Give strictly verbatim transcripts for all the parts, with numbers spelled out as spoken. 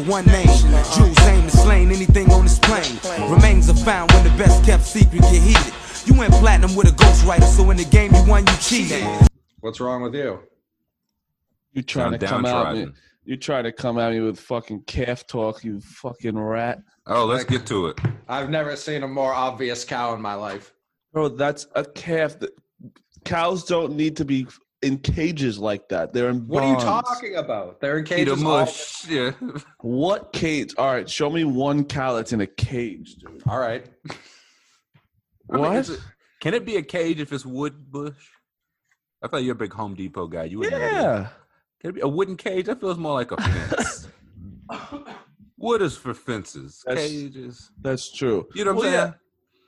one name. Jules aim to slain anything on this plane. Remains are found when the best kept secret get heated. You went platinum with a ghostwriter, so in the game you won, you cheated. What's wrong with you? You trying Sound to come at me? downtrodden. You trying to come at me with fucking calf talk? You fucking rat, Oh, let's Like- get to it. I've never seen a more obvious cow in my life. bro. That's a calf. That, cows don't need to be in cages like that. They're in What are you barns. talking about? They're in Eat a cages. all- mush. Yeah. What cage? All right, show me one cow that's in a cage, dude. All right. I mean, What? is it- can it be a cage if it's wood bush? I thought you're a big Home Depot guy. You wouldn't know that. Yeah. Can it be a wooden cage? That feels more like a fence. Wood is for fences. That's- Cages. That's true. You know what I'm Well, saying?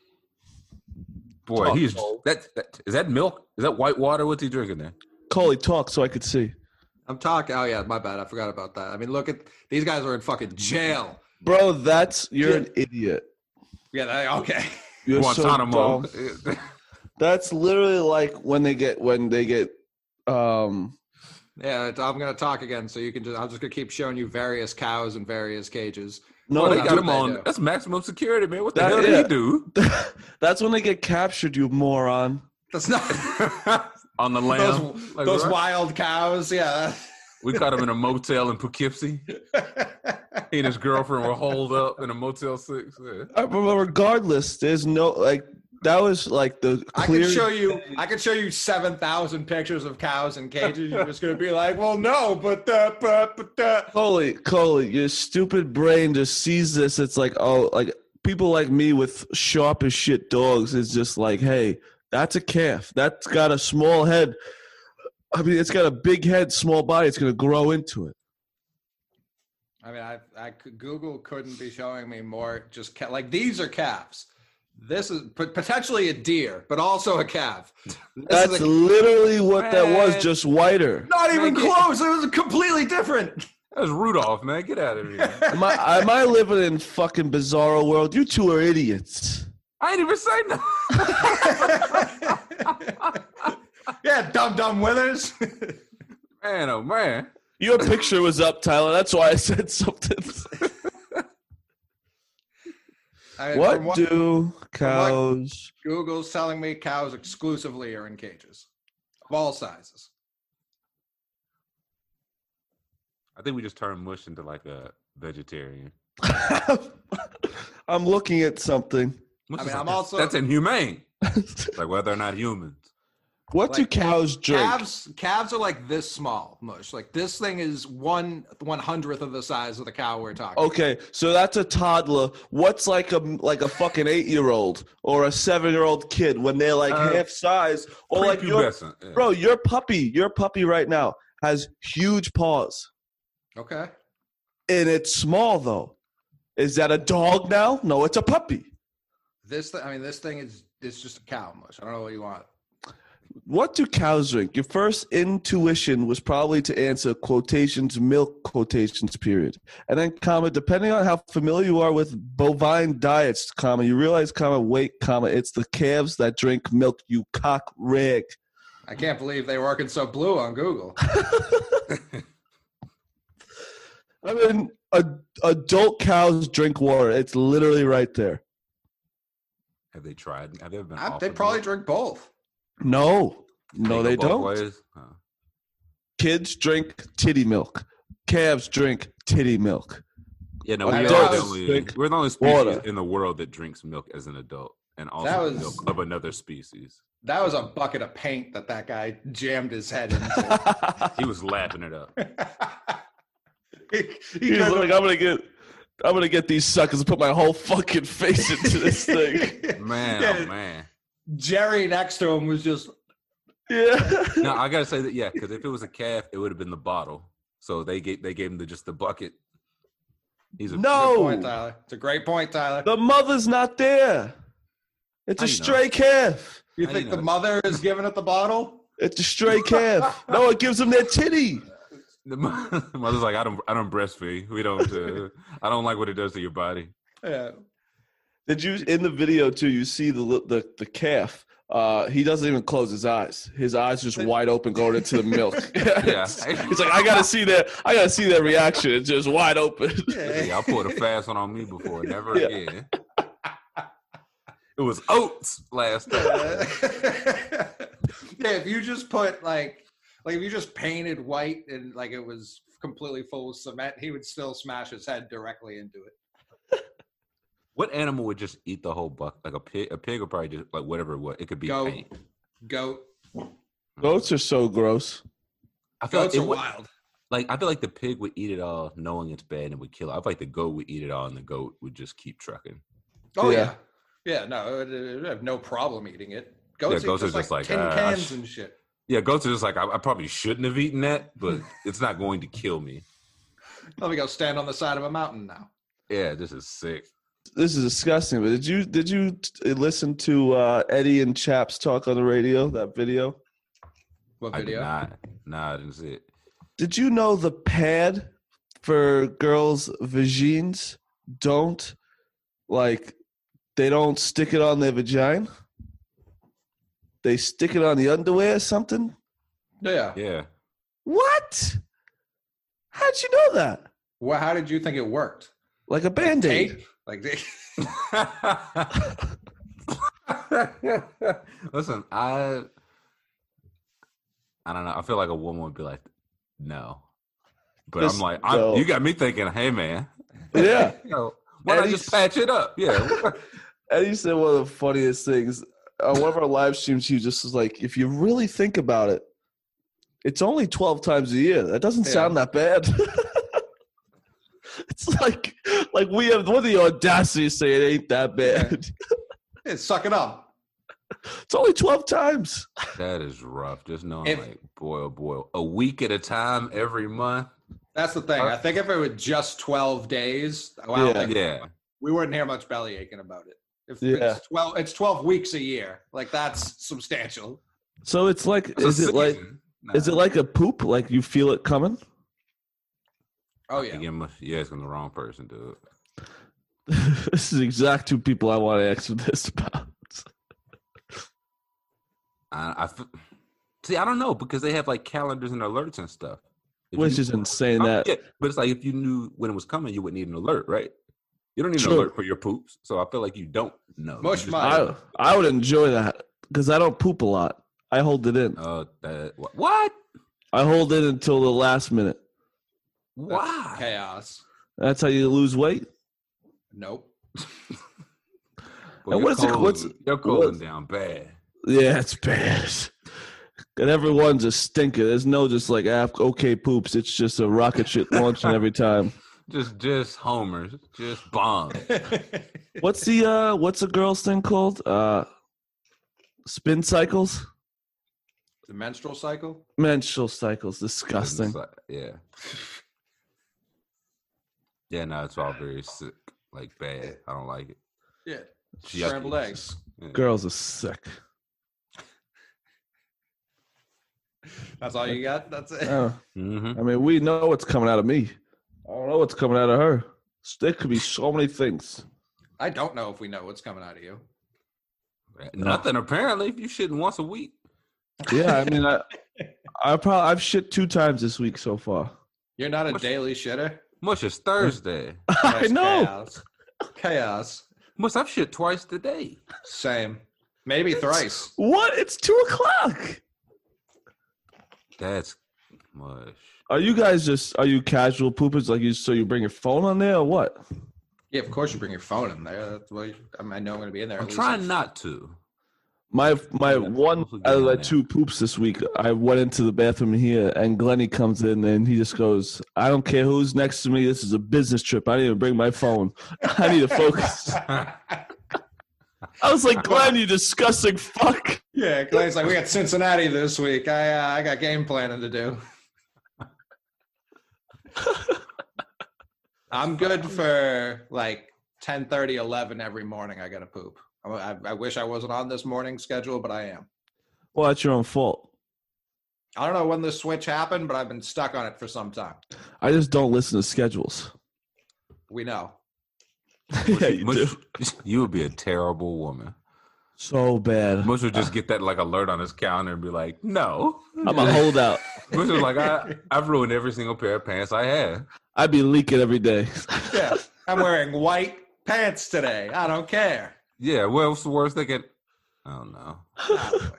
Boy, Talk, he's Cole. that, that. Is that milk? Is that white water? What's he drinking there? Coley, talk so I could see. I'm talking. Oh yeah, my bad. I forgot about that. I mean, look at these guys are in fucking jail. Bro, that's you're Yeah. an idiot. Yeah. They, okay. You're so Guantanamo. dumb. That's literally like when they get when they get um Yeah. it's- I'm gonna talk again, so you can just. I'm just gonna keep showing you various cows in various cages. no oh, they that's got what him they on. do. That's maximum security, man. What the That- hell did yeah. he do? that's when they get captured, you moron. That's not On the those, lamb. Like, those right? wild cows. Yeah. We caught him in a motel in Poughkeepsie. He and his girlfriend were holed up in a Motel Six. Yeah. Uh, but regardless, there's no like that was like the I clear. could show you. I could show you seven thousand pictures of cows in cages. You're just gonna be like, well, no, but uh, but but. Uh. Coley, Coley, your stupid brain just sees this. It's like, oh, like people like me with sharp as shit dogs is just like, hey, that's a calf. That's got a small head. I mean, it's got a big head, small body. It's going to grow into it. I mean, I, I could, Google couldn't be showing me more. Just ca- like these are calves. This is pot- potentially a deer, but also a calf. This That's is a, literally what that was, Man. just whiter. not even Man, get- close. It was completely different. That was Rudolph, man. Get out of here. Am I, am I living in fucking bizarro world? You two are idiots. I ain't even say nothing. Yeah, dumb dumb withers. Man, oh man. Your picture was up, Tyler. That's why I said something. I mean, What from what do cows? Google's telling me cows exclusively are in cages of all sizes. I think we just turned Mush into like a vegetarian. I'm looking at something. Mush I is mean, like, I'm that's- also- that's inhumane. Like whether or not humans. What do Like, cows drink? Calves, calves are like this small, Mush. Like this thing is one one hundredth of the size of the cow we're talking. Okay, so that's a toddler. What's like a like a fucking eight year old or a seven year old kid when they're like Uh, half size? Or like your Prepubescent. Yeah. bro, your puppy, your puppy right now has huge paws, Okay. and it's small though. Is that a dog now? No, it's a puppy. This th- I mean, this thing is it's just a cow, Mush. I don't know what you want. What do cows drink? Your first intuition was probably to answer quotations, milk quotations, period. And then, comma, depending on how familiar you are with bovine diets, comma, you realize, comma, wait, comma, it's the calves that drink milk, you cock rag. I can't believe they working so blue on Google. I mean, a, adult cows drink water. It's literally right there. Have they tried? Have they ever been? I, they offered probably milk? drink both. No, no, They they go both don't. ways? Huh. Kids drink titty milk. Calves drink titty milk. Yeah, no, Like we are that the was only, drink we're the only species water. in the world that drinks milk as an adult, and That also was- milk of another species. That was a bucket of paint that that guy jammed his head into. He was lapping it up. he, he He's could've- like, I'm gonna get, I'm gonna get these suckers and put my whole fucking face into this thing. Man, Yeah, oh man. Jerry next to him was just Yeah. No, I gotta say that yeah, because if it was a calf, it would have been the bottle. So they gave they gave him the, just the bucket. He's a good No, point, Tyler. It's a great point, Tyler. the mother's not there. It's How a you know? stray calf. You How think you the know? mother is giving it the bottle? It's a stray calf. No, it gives them their titty. The mo- the mother's like, I don't, I don't breastfeed. We don't. Uh, I don't like what it does to your body. Yeah. Did you in the video too? You see the li- the the calf Uh, he doesn't even close his eyes. His eyes just wide open going into the milk. Yeah. He's like, I gotta see that. I gotta see that reaction. It's just wide open. Yeah, I pulled a fast one on me before. Never Yeah. again. It was oats last time. Yeah, if you just put like, like if you just painted white and like it was completely full of cement, he would still smash his head directly into it. What animal would just eat the whole buck? Like a pig? A pig would probably just like whatever. What it could be Goat. paint. Goat. Goats are so gross. I feel Goats like are it would, wild. like I feel like the pig would eat it all, knowing it's bad and would kill it. I feel like the goat would eat it all, and the goat would just keep trucking. Oh Yeah. yeah, yeah. No, it, it would have no problem eating it. Goats, Yeah, goats eat are just, just like, like, tin uh, I cans sh- and shit. Yeah, goats are just like I, I probably shouldn't have eaten that, but it's not going to kill me. Let me go stand on the side of a mountain now. Yeah, this is sick. This is disgusting. But did you did you t- listen to uh, Eddie and Chaps talk on the radio? That video. What I did video? not. Nah, I didn't see it. Did you know the pad for girls' vagines don't like they don't stick it on their vagina? They stick it on the underwear or something? Yeah. Yeah. What? How'd you know that? Well, how did you think it worked? Like a Like band-aid. tape? Like they- Listen, I I don't know. I feel like a woman would be like, no. But Just I'm like, I'm, no. you got me thinking, hey man, Yeah. you know, why not Eddie's- just patch it up? Yeah. Eddie said one of the funniest things. On one of our live streams, he just was like, if you really think about it, it's only twelve times a year. That doesn't Yeah. sound that bad. It's like like we have what the audacity to say it ain't that bad. Yeah, suck it up. It's only twelve times. That is rough. Just knowing, If- like, boy, oh boy, a week at a time every month. That's the thing. I think if it were just twelve days, well, I don't Yeah. think Yeah. we wouldn't hear much belly aching about it. If Yeah. it's twelve, it's twelve weeks a year. Like that's substantial. So it's like It's a is it like season. is it Nah. like a poop? Like you feel it coming? Oh yeah. Again, you're asking the wrong person, dude. This is the exact two people I want to ask this about. I, I f- see. I don't know because they have like calendars and alerts and stuff. If Which you- is insane Oh, that yeah, but it's like if you knew when it was coming, you would need an alert, right? You don't need True. an alert for your poops, so I feel like you don't know. You Mush just- my- I I would enjoy that because I don't poop a lot. I hold it in. Uh, that, wh- what? I hold it until the last minute. That's Why? chaos. That's how you lose weight. Nope. Well, And you're what is it- cooling- what's- you're cooling what's- down bad. Yeah, it's bad. And everyone's a stinker. There's no just like ah, okay poops. It's just a rocket ship launching every time. Just, just homers, just bombs. What's the uh what's the girl's thing called? Uh spin cycles? The menstrual cycle. Menstrual cycles. Disgusting. It's like- yeah. Yeah, no, it's all very sick, like bad. I don't like it. Yeah. It's yucky. Scrambled eggs. Yeah. Girls are sick. That's all you got. That's it. Uh, Mhm. I mean, we know what's coming out of me. I don't know what's coming out of her. There could be so many things. I don't know if we know what's coming out of you. Nothing apparently. If you shitting once a week, Yeah, I mean, I, I probably I've shit two times this week so far. You're not a What's- daily shitter. mush is Thursday. I That's know. Chaos. Chaos. Mush, I've shit twice today. Same. Maybe thrice. What? It's two o'clock. That's mush. Are you guys just are you casual poopers? Like you, so you bring your phone on there or what? Yeah, of course you bring your phone in there. That's why I, mean, I know I'm going to be in there. I'm at least trying like- not to. My my Yeah, one hopefully out of get the in there. two poops this week, I went into the bathroom here, and Glenny comes in and he just goes, "I don't care who's next to me. This is a business trip. I didn't even bring my phone. I need to focus." I was like, "Glenn, you disgusting fuck." Yeah, Clay's like, we got Cincinnati this week. I uh, I got game planning to do. I'm good for like ten thirty, eleven every morning. I got to poop. I, I, I wish I wasn't on this morning schedule, but I am. Well, that's your own fault. I don't know when the switch happened, but I've been stuck on it for some time. I just don't listen to schedules. We know. Yeah, you do. Mush, you would be a terrible woman. So bad. Mush would just get that like alert on his calendar and be like, "No, I'm a holdout. Mush was like, I, I've ruined every single pair of pants I had." I'd be leaking every day. Yeah, I'm wearing white pants today. I don't care. Yeah, well, what's the worst they could? I don't know. Oh,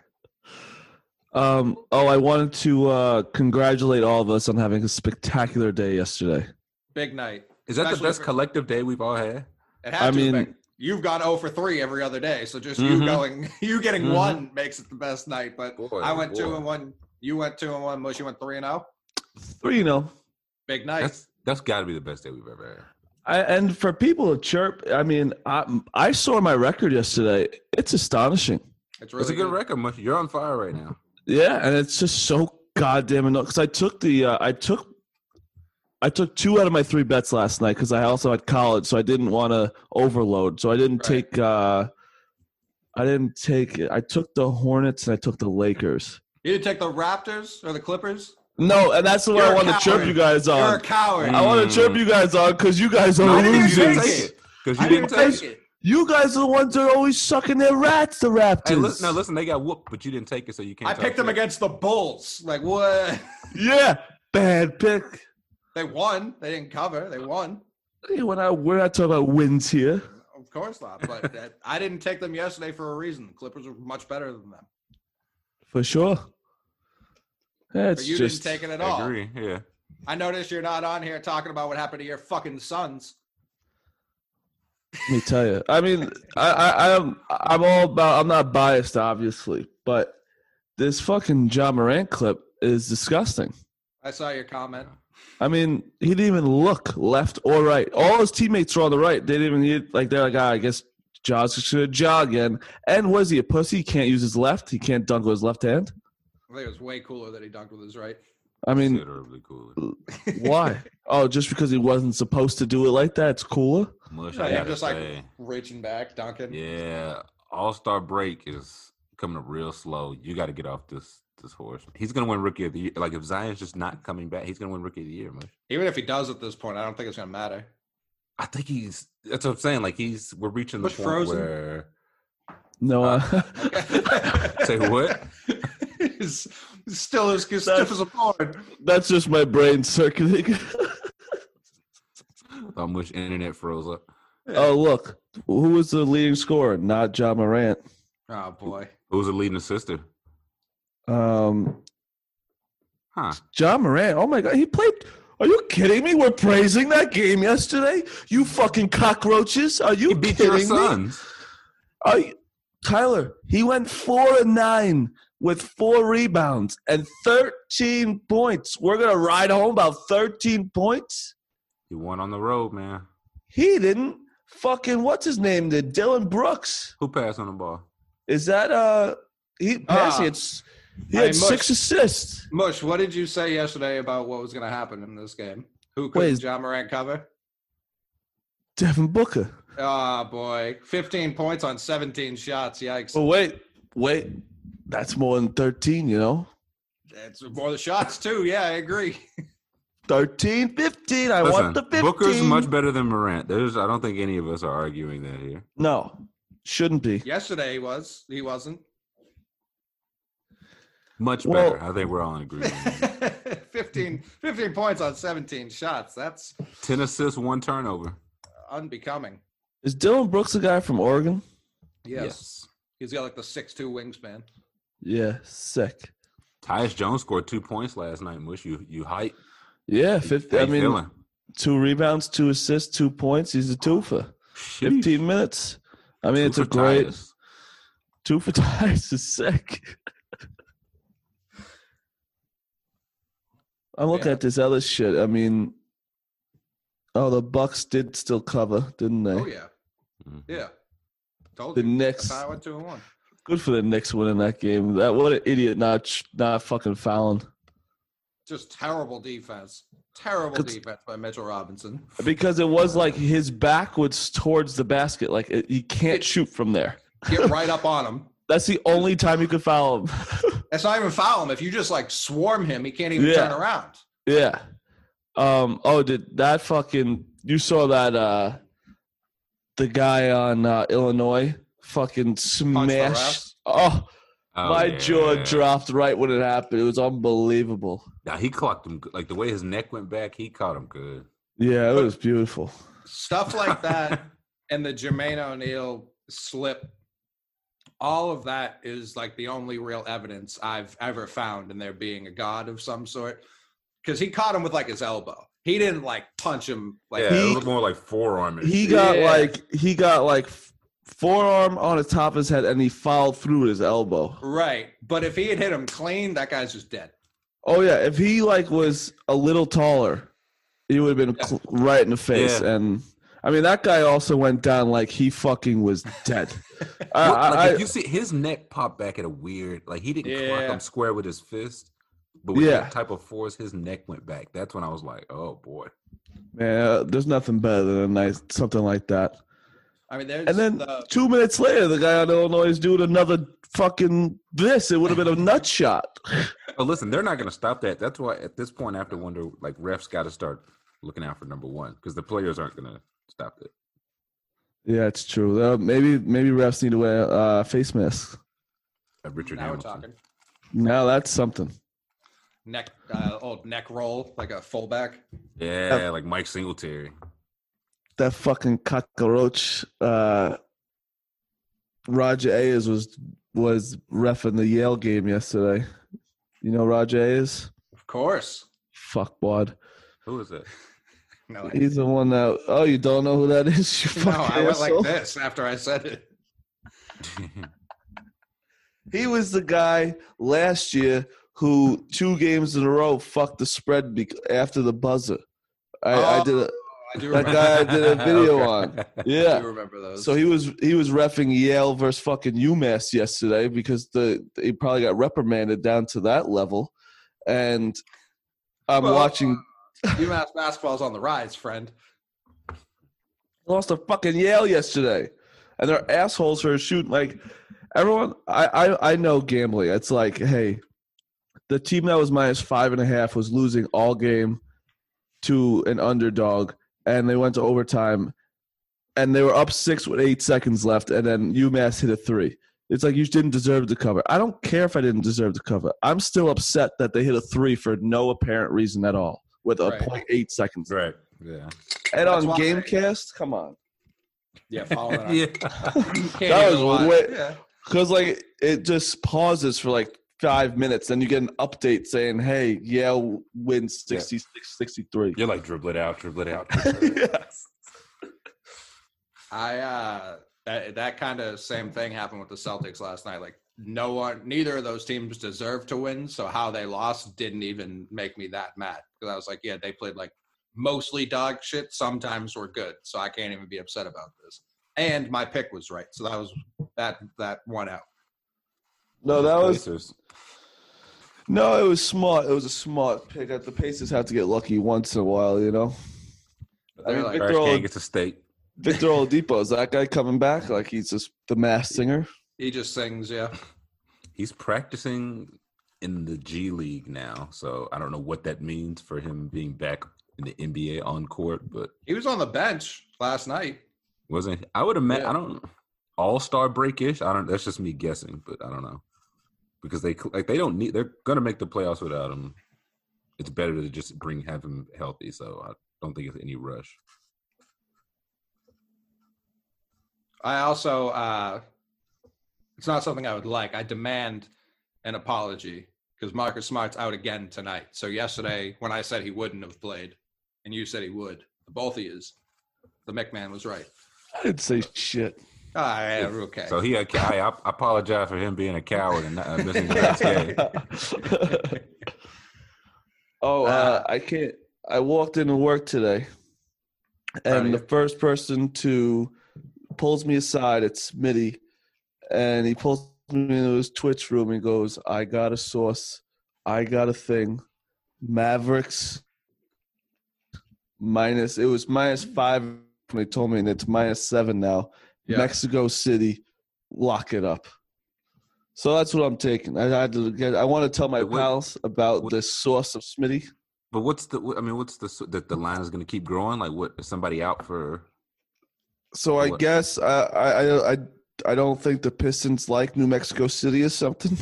Um, oh, I wanted to uh, congratulate all of us on having a spectacular day yesterday. big night. Is that the Especially best for- collective day we've all had? It had I to mean- have been. You've gone zero for three every other day, so just Mhm. you going, you getting Mhm. one makes it the best night. But Boy, I went two boy. and one. You went two and one. Mush, you went three and zero. Three, you know. Big night. That's that's got to be the best day we've ever had. I, and for people to chirp, I mean, I, I saw my record yesterday. It's astonishing. it's really It's a good record, Mush. You're on fire right now. Yeah, and it's just so goddamn annoying. Because I took the, uh, I took, I took two out of my three bets last night because I also had college, so I didn't want to overload. So I didn't Right. take, uh, I didn't take. I took the Hornets and I took the Lakers. You didn't take the Raptors or the Clippers? No, and that's what You're I a want to chirp coward. you guys You're a on. coward. I want to chirp you guys on because you guys are I didn't even losers. take it. because I you didn't didn't take take it. it. You guys are the ones that are always sucking their rats, the Raptors. Hey, listen, now listen, they got whooped, but you didn't take it, so you can't. I talk picked them shit. against the Bulls. Like what? Yeah, bad pick. They won. They didn't cover. They won. Hey, When I, we're not talking about wins here. Of course not. But that, I didn't take them yesterday for a reason. The Clippers were much better than them. For sure. Yeah, But it's you just, didn't take it at I all. agree. Yeah. I noticed you're not on here talking about what happened to your fucking sons. let me tell you. I mean, I, I, I'm, I'm all about, I'm not biased, obviously, but this fucking John Morant clip is disgusting. I saw your comment. I mean, he didn't even look left or right. All his teammates were on the right. They didn't even need, like, they're like, ah, I guess John's just going to jog again. And was he a pussy? He can't use his left. He can't dunk with his left hand. I think it was way cooler that he dunked with his right. I mean, Considerably cooler. why? Oh, just because he wasn't supposed to do it like that, it's cooler? Mush, Yeah, I you're gotta just like say, reaching back, dunking. yeah, All Star break is coming up real slow. You got to get off this this horse. He's gonna win Rookie of the Year. Like if Zion's just not coming back, he's gonna win Rookie of the Year, Mush. Even if he does at this point, I don't think it's gonna matter. I think he's. That's what I'm saying. Like he's. We're reaching the Mush point frozen? where. No. Uh, Say what? He's still as stiff as a board. that's just my brain circulating. How much internet froze up? Oh, look. Who was the leading scorer? Not John Morant. Oh boy. Who's the leading sister? Um, Huh? John Morant. Oh, my God. He played. Are you kidding me? We're praising that game yesterday? You fucking cockroaches. Are you He beat kidding your me? sons. Are you, Tyler, he went four and nine with four rebounds and thirteen points. We're going to ride home about thirteen points? He won on the road, man. He didn't. Fucking, what's his name? Did Dylan Brooks. Who passed on the ball? Is that, uh, he passed, Ah. he had, s- he Hey, had six Mush. assists. Mush, what did you say yesterday about what was gonna happen in this game? Who could Wait, is- John Morant cover? Devin Booker. Oh boy. fifteen points on seventeen shots. Yikes. But wait, wait. That's more than thirteen, you know? It's more the shots too. Yeah, I agree. thirteen, fifteen. I Listen, want the fifteen. Booker's much better than Morant. There's, I don't think any of us are arguing that here. No, shouldn't be. Yesterday he was. He wasn't. Much Well- better. I think we're all in agreement. fifteen, fifteen points on seventeen shots. That's Ten assists, one turnover. unbecoming. Is Dylan Brooks the guy from Oregon? Yes. He's got like the six two wingspan. Yeah, sick. Tyus Jones scored two points last night. Mush, you you hype. Yeah, fifty. How I you mean, feeling? two rebounds, two assists, two points. He's a twofer. Sheesh. Fifteen minutes. I mean, Two it's a for great Tyus. two for Tyus is sick. I'm looking Yeah. at this other shit. I mean, oh, the Bucks did still cover, didn't they? Oh yeah. Mhm. Yeah. Told The you. Knicks. That's how I went two and one. Good for the Knicks winning that game. That what an idiot not sh- not fucking fouling. Just terrible defense. Terrible Cause- defense by Mitchell Robinson. Because it was like his back was towards the basket. Like it, he can't It- shoot from there. Get right up on him. That's the only time you could foul him. That's not even foul him. If you just like swarm him, he can't even Yeah. turn around. yeah. Um. Oh, did that fucking? You saw that? Uh, the guy on uh, Illinois fucking the smash. refs? Oh, Oh, my yeah. jaw dropped right when it happened. It was unbelievable. Nah, he clocked him good. Like the way his neck went back, he caught him good. Yeah, it was beautiful. Stuff like that and the Jermaine O'Neal slip, all of that is like the only real evidence I've ever found in there being a god of some sort. Because he caught him with like his elbow. He didn't like punch him like Yeah, He- it was more like forearm. and He shit. got Yeah. like he got like forearm on the top of his head, and he fouled through his elbow. right. But if he had hit him clean, that guy's just dead. Oh yeah, if he like was a little taller, he would have been cl- right in the face. Yeah. And I mean, that guy also went down like he fucking was dead. I, Well, like I, if you see his neck popped back at a weird, like he didn't clock Yeah. him square with his fist, but with Yeah. that type of force, his neck went back. That's when I was like, oh boy. man, uh, there's nothing better than a nice something like that. I mean, there's And then the, two minutes later, the guy on Illinois is doing another fucking this. It would have been a nut shot. Oh, listen, they're not going to stop that. That's why at this point, I have to wonder, like refs got to start looking out for number one because the players aren't going to stop it. Yeah, it's true. Uh, maybe maybe refs need to wear uh, face masks. Uh, Richard now we're Hamilton. talking Now that's something. neck, uh, old neck roll, like a fullback. Yeah, like Mike Singletary. That fucking cockroach. Uh, Roger Ayers was was reffing the Yale game yesterday. You know Roger Ayers? Of course. Fuck bod. Who is it? No, I, He's the one that. Oh, you don't know who that is? You no, fucking I went asshole. like this after I said it. He was the guy last year who two games in a row fucked the spread bec after the buzzer. I, I Oh, did a, I do that remember. guy I did a video Okay. on. I Yeah. do remember those. So he was he was reffing Yale versus fucking UMass yesterday because the he probably got reprimanded down to that level, and I'm Well, watching. UMass basketball's on the rise, friend. Lost to fucking Yale yesterday, and they're assholes for shooting. Like everyone, I, I I know gambling. It's like, hey, the team that was minus five and a half was losing all game to an underdog, and they went to overtime, and they were up six with eight seconds left, and then UMass hit a three. It's like you didn't deserve to cover. I don't care if I didn't deserve to cover. I'm still upset that they hit a three for no apparent reason at all with a Right. point eight seconds. Right. Yeah. And That's on why- Gamecast, come on. Yeah, follow that. Yeah. Can't That even was watch. way- Yeah. Because, like, it just pauses for, like, five minutes. Then you get an update saying, hey, Yale wins sixty-six sixty-three. You're like dribble it out, dribble it out. Dribble it out. Yes. I uh that that kind of same thing happened with the Celtics last night. Like no one, neither of those teams deserved to win. So how they lost didn't even make me that mad because I was like, yeah, they played like mostly dog shit. Sometimes were good, so I can't even be upset about this. And my pick was right, so that was that that one out. No, that was Pacers. no, it was smart. It was a smart pick. The Pacers have to get lucky once in a while, you know. But I they're mean, like, Victor Trash can Old- gets a state. Victor Oladipo, is that guy coming back? Like he's just the masked singer? he just sings, yeah. He's practicing in the G League now, so I don't know what that means for him being back in the N B A on court, but He was on the bench last night. wasn't I would imagine Yeah. I don't all star break ish. I don't. That's just me guessing, but I don't know because they like they don't need. They're gonna make the playoffs without him. It's better to just bring have him healthy. So I don't think it's any rush. I also, uh, it's not something I would like. I demand an apology because Marcus Smart's out again tonight. So yesterday, when I said he wouldn't have played, and you said he would, both of yous, the McMahon was right. I didn't say shit. Ah, yeah, okay. So he, I, I apologize for him being a coward and not uh, missing the next game. oh, uh, Uh, I can't. I walked into work today, Proud of and the you. first person to pulls me aside, it's Smitty, and he pulls me into his Twitch room. And he goes, "I got a source. I got a thing. Mavericks minus. It was minus five when they told me, and it's minus seven now. Yeah. Mexico City, lock it up." So that's what I'm taking. I had to get. I want to tell my What- pals about what- this source of Smitty. But what's the? I mean, what's the that the line is going to keep growing? Like, what is somebody out for? So I What? guess I, I I I don't think the Pistons like New Mexico City or something.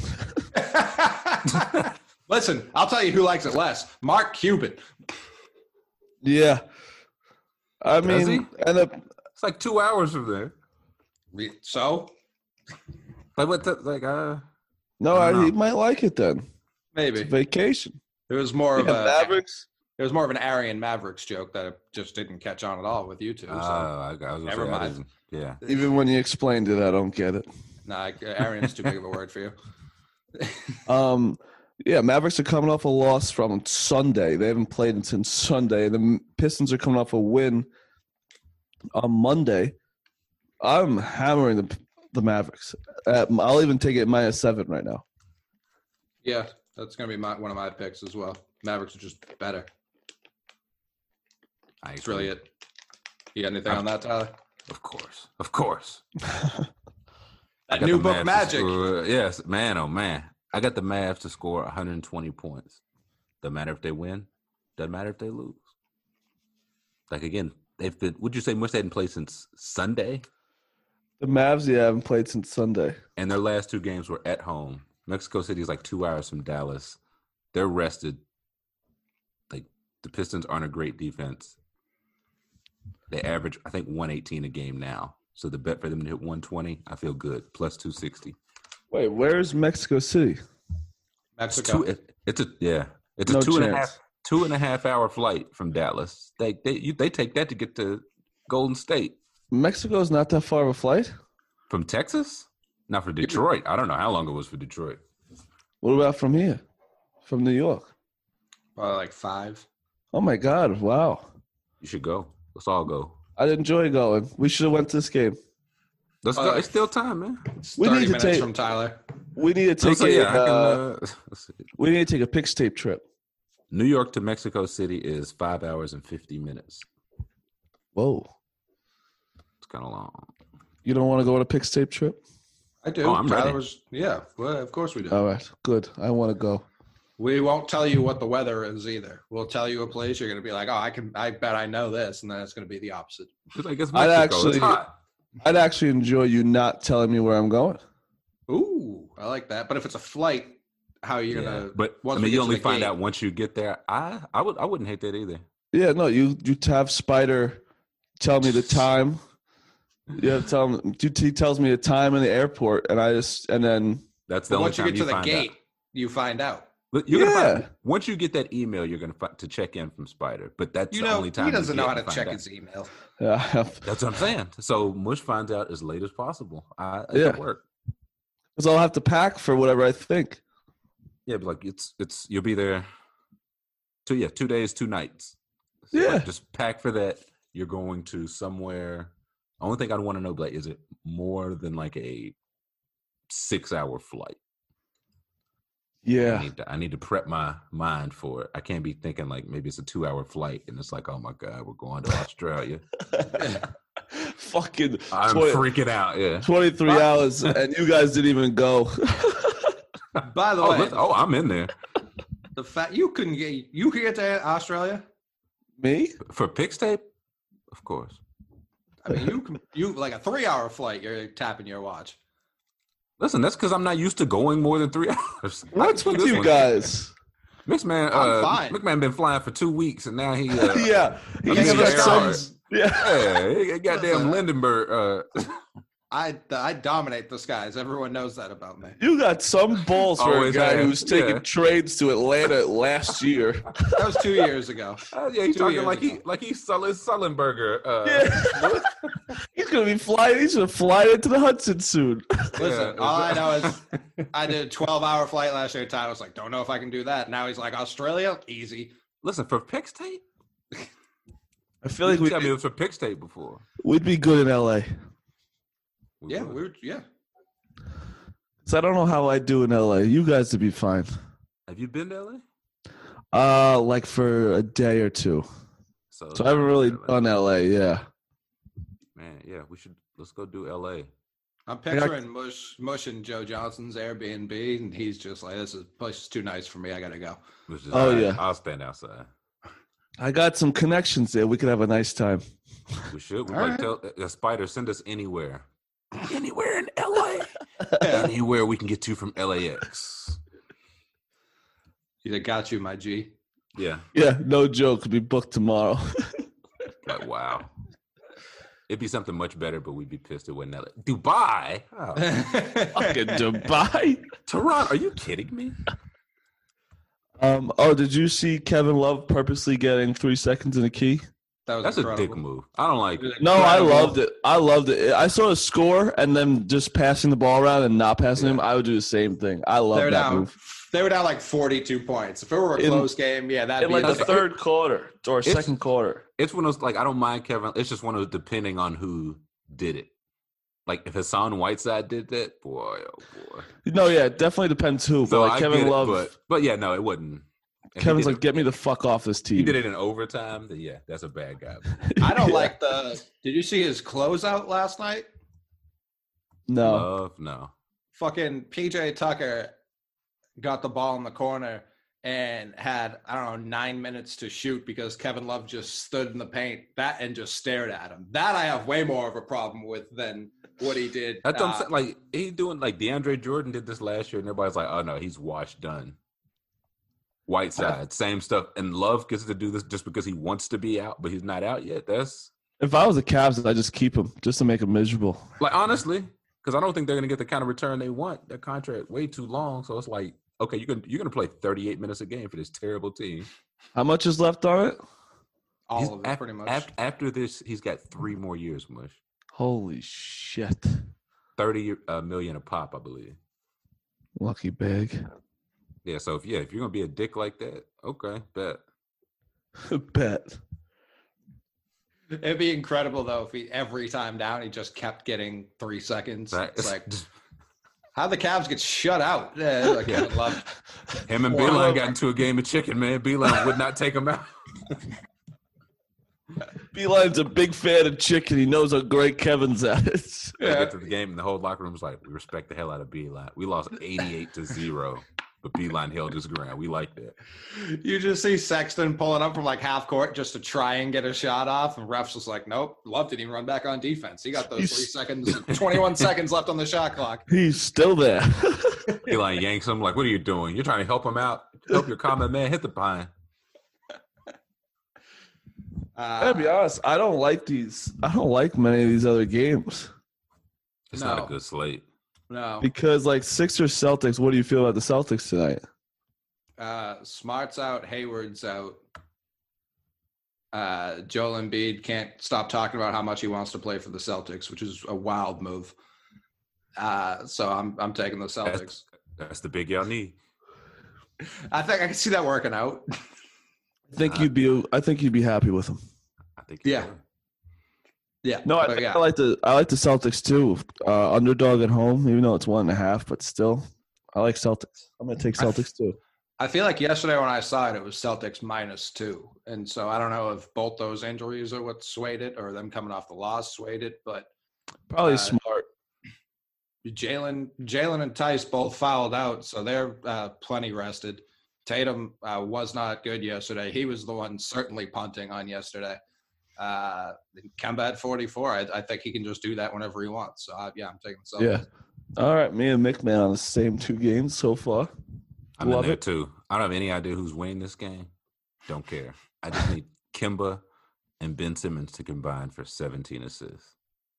Listen, I'll tell you who likes it less. Mark Cuban. Yeah. I Does mean, he? and the, It's like two hours from there. So Like what? The, like uh, no, I I don't he know. might like it then. maybe It's a vacation. it was more Yeah, of a Mavericks. it was more of an Arian Mavericks joke that just didn't catch on at all with you two. So. uh, I, I was gonna Never say, I mind. didn't- Yeah. Even when you explained it, I don't get it. Nah, Arian's too big of a word for you. Um, yeah, Mavericks are coming off a loss from Sunday. They haven't played since Sunday. The Pistons are coming off a win on Monday. I'm hammering the the Mavericks. Uh, I'll even take it minus seven right now. Yeah, that's gonna be my, one of my picks as well. Mavericks are just better. I That's agree. really it. You got anything on that, Tyler? Of course, of course. I That got new the book Mavs to magic. score- yes, man, oh man. I got the Mavs to score one hundred twenty points. Doesn't matter if they win. Doesn't matter if they lose. Like again, they've been. Would you say much they hadn't played since Sunday? The Mavs, yeah, haven't played since Sunday. And their last two games were at home. Mexico City is like two hours from Dallas. They're rested. Like the Pistons aren't a great defense. They average, I think, one eighteen a game now. So the bet for them to hit one twenty, I feel good. Plus two sixty. Wait, where's Mexico City? It's Mexico. two. it- It's a yeah. It's a No two and a chance. half two and a half hour flight from Dallas. They they you, they take that to get to Golden State Mexico's not that far of a flight. from Texas. Not for Detroit. I don't know how long it was for Detroit. What about from here? From New York? Probably like five. Oh my God! Wow, You should go. Let's all go. I'd enjoy going. We should have went to this game. Let's Uh, go. It's still time, man. It's We thirty need to minutes take- from Tyler. We need to take So, a, yeah, I can, uh, uh, let's see. we need to take a Pix tape trip. New York to Mexico City is five hours and fifty minutes. Whoa! It's kind of long. You don't want to go on a Pix tape trip? I do. Oh, I'm Tyler ready. was yeah. Well, of course we do. All right, good. I want to go. We won't tell you what the weather is either. We'll tell you a place. You're going to be like, oh, I can. I bet I know this, and then it's going to be the opposite. It's like it's I'd Mexico. actually- it's hot. I'd actually enjoy you not telling me where I'm going. Ooh, I like that. But if it's a flight, how are you Yeah, gonna? but I once we mean, get you to only the find gate- out once you get there. I I would I wouldn't hate that either. Yeah, no, you you have Spider tell me the time. You have to tell him. He tells me the time in the airport, and I just and then That's the But only once you time get to the find gate, out. you find out. Look, You're gonna Yeah. find, once you get that email, you're gonna find, to check in from Spider. But that's You the know, only time he you doesn't get know how to find check out. his email. yeah, I have, That's what I'm saying. So Mush finds out as late as possible. I, it Yeah. could work. because I'll have to pack for whatever I think. Yeah, but like it's it's you'll be there. Two yeah, two days, two nights. So, Yeah. like, just pack for that. You're going to somewhere. Only thing I'd want to know, like, is it more than like a six hour flight? I Yeah, need to I need to prep my mind for it. I can't be thinking like maybe it's a two hour flight and it's like, oh my God, we're going to Australia. fucking I'm twenty, freaking out. Yeah. twenty-three hours, and you guys didn't even go. By the Oh, way, listen- oh, I'm in there the fact you couldn't get you could get to Australia. Me? for Pix tape, of course. I mean, you can you like a three hour flight. You're tapping your watch. Listen, that's because I'm not used to going more than three hours. I What's can do with this you one. guys? Mixman, I'm uh, fine. McMahon been flying for two weeks and now he, uh, yeah, I he's mean, got yeah, some. right. Yeah, yeah, he got goddamn Lindenberg. Uh, I I dominate the skies. Everyone knows that about me. you got some balls for a Always guy have, who's taking yeah. trains to Atlanta last year. That was two years ago. uh, yeah, he's Two talking years like he ago. like he's Sullen Sullenberger. Uh, Yeah. He's gonna be flying. He's gonna fly into the Hudson soon. Listen, Yeah, all I know is is I did a twelve hour flight last year. Ty was like, don't know if I can do that. Now he's like, Australia, easy. listen for Pix tape. I feel You like we'd tell me be, it was for Pix tape before. we'd be good in L A. We Yeah, would. we were, yeah. So I don't know how I do in L A. You guys would be fine. Have you been to L A? Uh, like for a day or two. So, So I haven't really done L A. Yeah. Man, yeah, we should let's go do L A. I'm picturing Mush, Mush and Joe Johnson's Airbnb, and he's just like, "This is place is too nice for me. I gotta go." Which is, Oh, I- yeah. I'll stand outside. I got some connections there. We could have a nice time. We should. We All like right. tell uh, Spider send us anywhere. Anywhere in L A. Anywhere we can get to from L A X. You got you, my G. Yeah. Yeah, no joke. Could be booked tomorrow. Like, wow. It'd be something much better, but we'd be pissed it wasn't L A. Dubai? Oh. Fucking Dubai. Toronto? Are you kidding me? Um. Oh, did you see Kevin Love purposely getting three seconds in the key? That was That's incredible. a dick move. I don't like it. No, I loved it. I loved it. I saw a score and then just passing the ball around and not passing Yeah. him. I would do the same thing. I love They were that down. move. They were down like forty-two points. If it were a In- close game, yeah, that'd In be like the a- third quarter or It's- second quarter. It's one of those, like, I don't mind Kevin. It's just one of those depending on who did it. Like, if Hassan Whiteside did that, boy, oh boy. No, yeah, it definitely depends who. But So like I Kevin get it, Love, but, but yeah, no, it wasn't. If he Kevin's did like, it- get me the fuck off this He team. did it in overtime. Then yeah, that's a bad guy. I don't Yeah. like the. Did you see his closeout last night? No. Love, no. Fucking P J Tucker got the ball in the corner and had, I don't know, nine minutes to shoot because Kevin Love just stood in the paint that and just stared at him. That I have way more of a problem with than what he did. That's what uh, I'm saying. Like, he doing, like, DeAndre Jordan did this last year, and everybody's like, oh no, he's washed done. Whiteside, same stuff. And Love gets to do this just because he wants to be out, but he's not out yet. That's If I was the Cavs, I'd just keep him just to make him miserable. like, honestly, because I don't think they're going to get the kind of return they want. Their contract way too long. So it's like, okay, you're going you're going to play thirty-eight minutes a game for this terrible team. How much is left on it? all He's of it, af- pretty much. af- after this, he's got three more years, Mush. Holy shit. thirty uh, million a pop, I believe. Lucky bag. Yeah, so if yeah, if you're gonna be a dick like that, okay, bet. Bet. It'd be incredible though if he every time down he just kept getting three seconds. Right? It's like how the Cavs get shut out. Yeah, like Yeah. Kevin Love. Him and Well, Beeline got into a game of chicken, man. Beeline would not take him out. Beeline's a big fan of chicken. He knows how great Kevin's at it. They Yeah. get to the game and the whole locker room was like, we respect the hell out of Beeline. We lost eighty-eight to zero, but Beeline held his ground. We like that. You just see Sexton pulling up from like half court just to try and get a shot off, and refs was like, "Nope, Love didn't even run back on defense. He got those He's- three seconds, twenty-one seconds left on the shot clock." He's still there. Beeline yanks him like, what are you doing? You're trying to help him out? Help your common man hit the pine. Uh, I'll be honest, I don't like these. I don't like many of these other games It's not No. a good slate. no, because, like, Sixers Celtics. What do you feel about the Celtics tonight? uh, Smart's out, Hayward's out. Uh, Joel Embiid can't stop talking about how much he wants to play for the Celtics, which is a wild move. Uh, so I'm I'm taking the Celtics. That's, that's the big y'all need. I think I can see that working out. I think you'd be. I think you'd be happy with them. I think. Yeah. Yeah. No, I, but think yeah. I like the. I like the Celtics too. Uh, underdog at home, even though it's one and a half, but still, I like Celtics. I'm gonna take I- Celtics too. I feel like yesterday when I saw it, it was Celtics minus two. And so I don't know if both those injuries are what swayed it or them coming off the loss swayed it. But Probably Uh, smart. Jalen Jalen and Tice both fouled out, so they're uh, plenty rested. Tatum uh, was not good yesterday. He was the one certainly punting on yesterday. Uh, Kemba at forty-four. I, I think he can just do that whenever he wants. So, I, yeah, I'm taking the Celtics. Yeah. All right, me and McMahon on the same two games so far. I'm Love in there it. too. I don't have any idea who's winning this game. Don't care. I just need Kemba and Ben Simmons to combine for seventeen assists.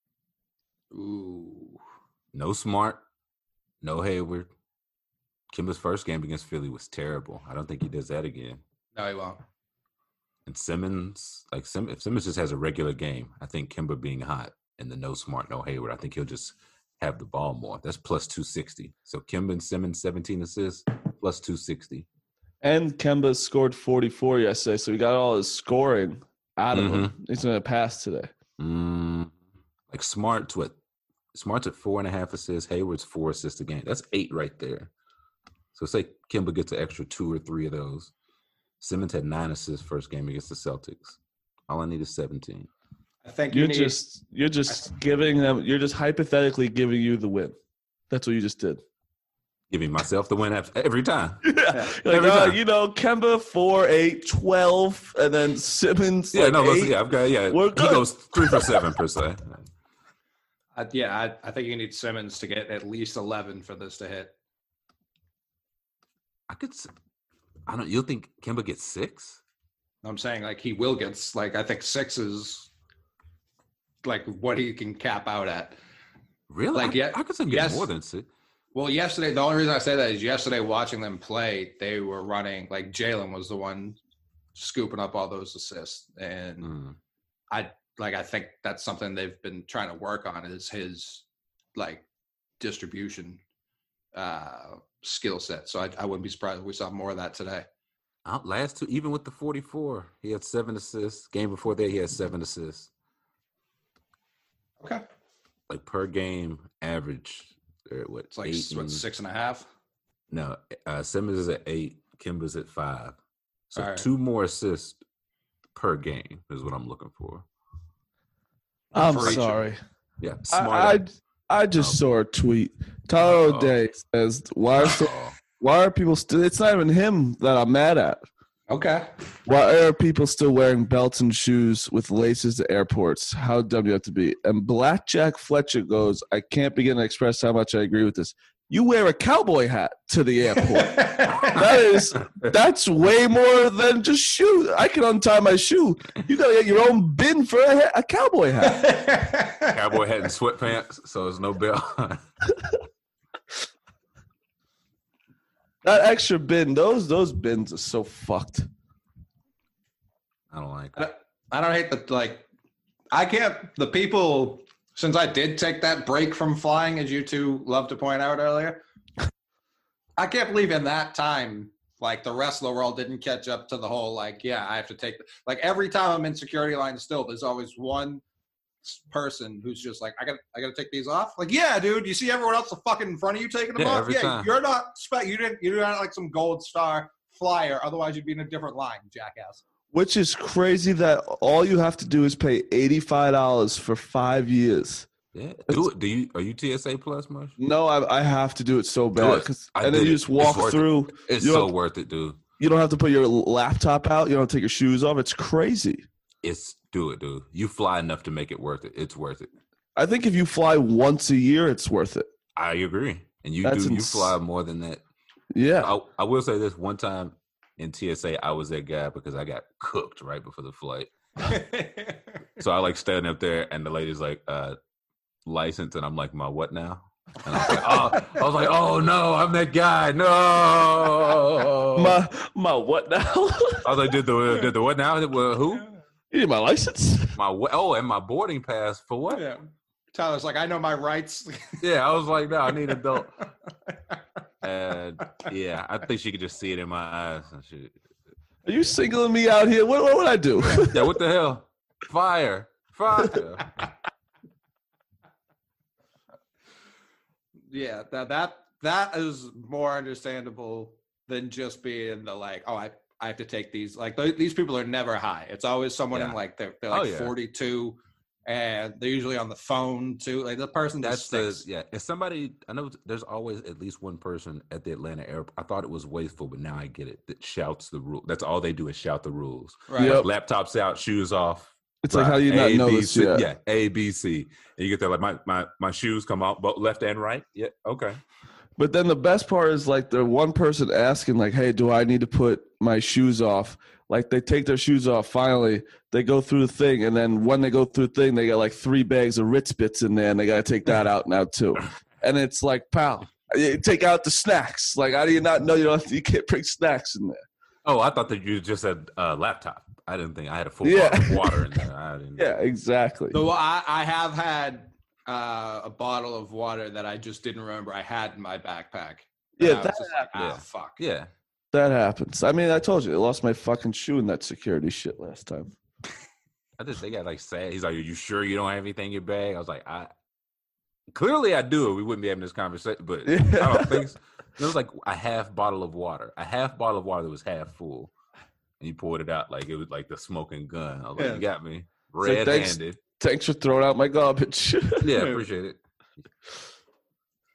Ooh. No Smart, no Hayward. Kemba's first game against Philly was terrible. I don't think he does that again. No, he won't. And Simmons, like Sim, if Simmons just has a regular game, I think Kemba being hot and the no Smart, no Hayward, I think he'll just have the ball more. That's plus two sixty. So Kemba and Simmons, seventeen assists, plus two sixty. And Kemba scored forty-four yesterday, so he got all his scoring out of him. Mm-hmm. He's gonna pass today. Mm, like Smart's what? Smart's at four and a half assists. Hayward's four assists a game. That's eight right there. So say Kemba gets an extra two or three of those. Simmons had nine assists first game against the Celtics. All I need is seventeen. I think you You're need, just you're just giving them. You're just hypothetically giving you the win. That's what you just did. Giving myself the win af- every time. Yeah. Like, Every uh, time. you know, Kemba four, eight, twelve, and then Simmons. Yeah, like no, listen, eight. yeah, I've got yeah. We're He good. goes three for seven per se. I, yeah, I, I think you need Simmons to get at least eleven for this to hit. I could. I don't. You'll think Kemba gets six? I'm saying like he will get like I think six is like what he can cap out at. Really? Like I, yeah, I could say yes. more than six. Well, yesterday the only reason I say that is yesterday watching them play, they were running like Jalen was the one scooping up all those assists, and Mm. I like I think that's something they've been trying to work on is his like distribution uh, skill set. So I, I wouldn't be surprised if we saw more of that today. Out last two, even with the forty-four, he had seven assists. Game before that, he had seven assists. Okay, Like per game average, they're at what? it's like eight what and- six and a half. No, uh, Simmons is at eight. Kimba's at five. So All right. two more assists per game is what I'm looking for. I'm For each of sorry. Yeah, I, smart. I, I just Oh. saw a tweet. Tyler Uh-oh. O'Day says, "Why are so, Oh, why are people still? It's not even him that I'm mad at. Okay, Why are people still wearing belts and shoes with laces to airports? How dumb do you have to be?" And Blackjack Fletcher goes, "I can't begin to express how much I agree with this. You wear a cowboy hat to the airport. That is that's way more than just shoes. I can untie my shoe. You gotta get your own bin for a, ha- a cowboy hat." cowboy hat and sweatpants, so there's no belt. That extra bin, those those bins are so fucked. I don't like I it. don't, I don't hate the like. I can't. The people since I did take that break from flying, as you two love to point out earlier, I can't believe in that time, like the rest of the world didn't catch up to the whole like, yeah, I have to take like every time I'm in security line still, there's always one person who's just like, I got I gotta take these off. Like, yeah, dude, you see everyone else fucking in front of you taking them Yeah, off? every Yeah, time. you're not spec you didn't you're not like some gold star flyer, otherwise you'd be in a different line, jackass. Which is crazy that all you have to do is pay eighty-five dollars for five years. Yeah, do it. Do you are you T S A plus, Marsh? No, I, I have to do it so Do bad. it. 'cause- I and then did you it. just It's walk worth it. through. It's You so don't- worth it, dude. You don't have to put your laptop out. You don't take your shoes off. It's crazy. It's do it, dude. You fly enough to make it worth it. It's worth it. I think if you fly once a year, it's worth it. I agree. And you That's do you ins- fly more than that. Yeah. I, I will say this: one time in T S A, I was that guy because I got cooked right before the flight. So I like standing up there, and the lady's like, uh, "License," and I'm like, "My what now?" And I was like, "Oh, I was like, oh no, I'm that guy. No." My my what now? I was like, "Did the did the what now? Well, who? You need my license? My what? Oh, and my boarding pass for what?" Yeah. Tyler's like, I know my rights. Yeah, I was like, "No, I need adult." And yeah, I think she could just see it in my eyes. And she, Are you singling me out here? What what would I do? yeah, what the hell? Fire, fire. Yeah, that that that is more understandable than just being the like, oh, I, I have to take these. Like th- these people are never high. It's always someone in Yeah. like they're they're Oh, like yeah. forty-two, and they're usually on the phone too. Like the person That's just the sticks. yeah. If somebody, I know there's always at least one person at the Atlanta airport. I thought it was wasteful, but now I get it. That shouts the rule. That's all they do is shout the rules. Right. Yep. Laptops out, shoes off. It's like, how do you not A, know B, this C. yet? Yeah, A, B, C. And you get there like my my my shoes come out both left and right. Yeah, okay. But then the best part is like the one person asking like, "Hey, do I need to put my shoes off?" Like they take their shoes off. Finally, they go through the thing, and then when they go through the thing, they got like three bags of Ritz bits in there, and they got to take that out now too. And it's like, pal, you take out the snacks. Like, how do you not know you don't? You can't bring snacks in there. Oh, I thought that you just said uh, laptop. I didn't think I had a full Yeah. bottle of water in there. I didn't. Yeah, exactly. So I, I have had uh, a bottle of water that I just didn't remember I had in my backpack. Yeah, And I was that just like, ah, Yeah. fuck. Yeah. That happens. I mean, I told you, I lost my fucking shoe in that security shit last time. I just they got like sad. He's like, "Are you sure you don't have anything in your bag?" I was like, "I clearly I do. We wouldn't be having this conversation, but I don't think so." It was like a half bottle of water, a half bottle of water that was half full, and he poured it out like it was like the smoking gun. I was like, Yeah. "You got me like, thanks. red-handed." Thanks for throwing out my garbage. Yeah, appreciate it.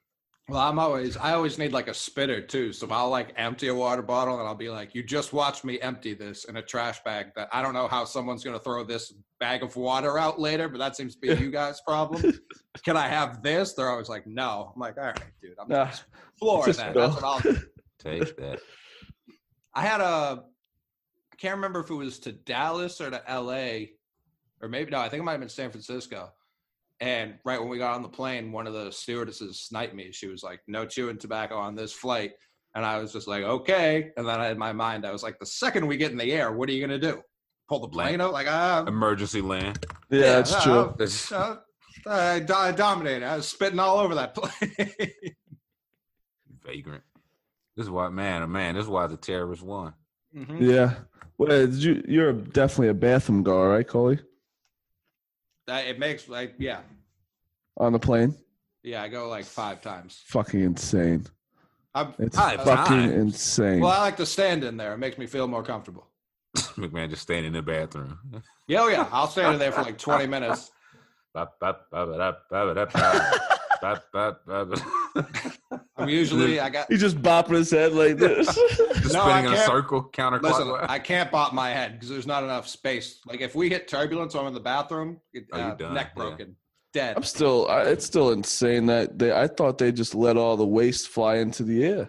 Well, I'm always I always need like a spitter too. So I'll like empty a water bottle and I'll be like, you just watched me empty this in a trash bag that I don't know how someone's gonna throw this bag of water out later, but that seems to be you guys' problem. Can I have this? They're always like, no. I'm like, all right, dude. I'm Nah, just floor just that. go. That's what I'll do. Take that. I had a I can't remember if it was to Dallas or to L A or maybe no, I think it might have been San Francisco. And right when we got on the plane, one of the stewardesses sniped me. She was like, no chewing tobacco on this flight. And I was just like, okay. And then in my mind, I was like, the second we get in the air, what are you going to do? Pull the plane out? Like, ah. Emergency land. Yeah, yeah, that's true. That's- Uh, I, I dominated. I was spitting all over that plane. Vagrant. This is why, man, man, this is why the terrorists won. Mhm. Yeah. Well, did you, you're definitely a bathroom goer, right, Coley? That, it makes, like, yeah. On the plane? Yeah, I go like five times. Fucking insane. I'm, It's Five fucking times? insane. well, I like to stand in there. It makes me feel more comfortable. McMahon just standing in the bathroom. Yeah, oh, yeah. I'll stand in there for like twenty minutes. Bop, bop, bop, bop, bop, bop, bop, bop, bop, bop. I'm usually, I got, He's just bopping his head like this. Just No, I spinning in a can't- circle, listen, counterclockwise. I can't bop my head because there's not enough space. Like if we hit turbulence, I'm in the bathroom, it, Oh, you're uh, done, neck yeah. broken, dead. I'm still, I, it's still insane that they, I thought they just let all the waste fly into the air.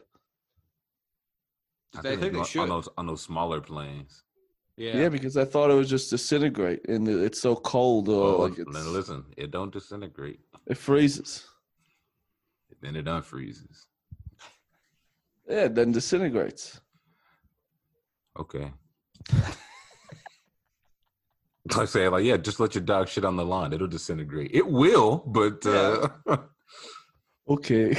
I They think they on- should. on those on those smaller planes. Yeah. Yeah, because I thought it was just disintegrate and it- it's so cold or Oh, like it's, then listen, it don't disintegrate. it freezes. Then it unfreezes. Yeah, it then disintegrates. Okay. I say like, yeah, just let your dog shit on the lawn. It'll disintegrate. It will, but uh, Okay.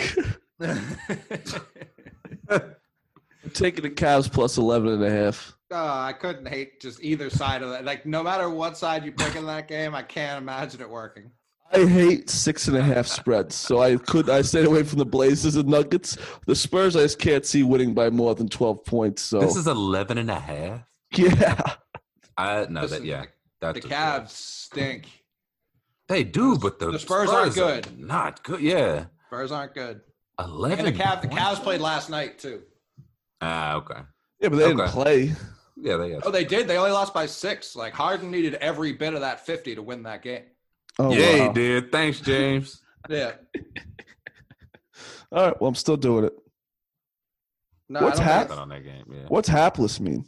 I'm taking the Cavs plus eleven and a half. Oh, I couldn't hate just either side of that. Like no matter what side you pick in that game, I can't imagine it working. I hate six and a half spreads, so I could I stayed away from the Blazers and Nuggets. The Spurs I just can't see winning by more than twelve points. So this is eleven and a half. yeah, I no, Listen, that yeah, The that's Cavs stink. They do, but the, The Spurs aren't are good. Not good. Yeah, Spurs aren't good. eleven. And the Cavs, the points? Cavs played last night too. Ah, okay. yeah, but they didn't Okay. play. Yeah, they. Oh, they did. They only lost by six. Like Harden needed every bit of that fifty to win that game. Oh, yeah, wow. he did. Thanks, James. Yeah. All right, well I'm still doing it. No, What's I don't hap- think- on that game. Yeah. What's hapless mean?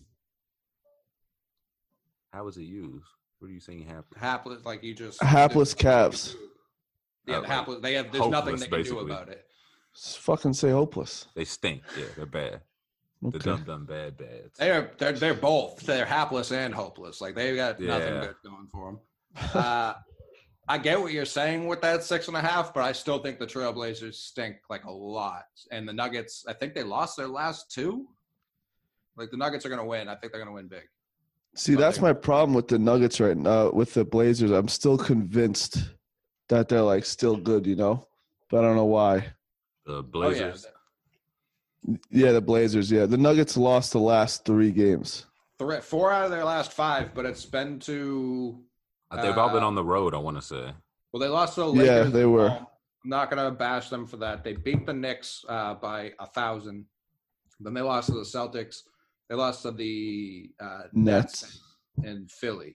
How was it used? What are you saying happened? hapless? Like you just Hapless Cavs. Yeah, Oh, the like hapless. They have. There's nothing hopeless, they can basically. do about it. Just fucking say hopeless. They stink. Yeah, they're bad. The Okay. dumb, dumb, bad, bad. They're they're they're both. They're hapless and hopeless. Like they've got nothing Yeah. good going for them. Uh, I get what you're saying with that six and a half, but I still think the Trailblazers stink like a lot. And the Nuggets, I think they lost their last two. Like the Nuggets are going to win. I think they're going to win big. See, that's Something. my problem with the Nuggets right now. With the Blazers, I'm still convinced that they're like still good, you know, but I don't know why. The Blazers. Oh, Yeah, the Blazers. Yeah, the Nuggets lost the last three games. yeah. Three, four out of their last five, but it's been to Uh, They've all been Uh, on the road, I want to say. well, they lost to the Lakers. Yeah, they were. I'm not going to bash them for that. They beat the Knicks uh, by a thousand. Then they lost to the Celtics. They lost to the uh, Nets. Nets in Philly.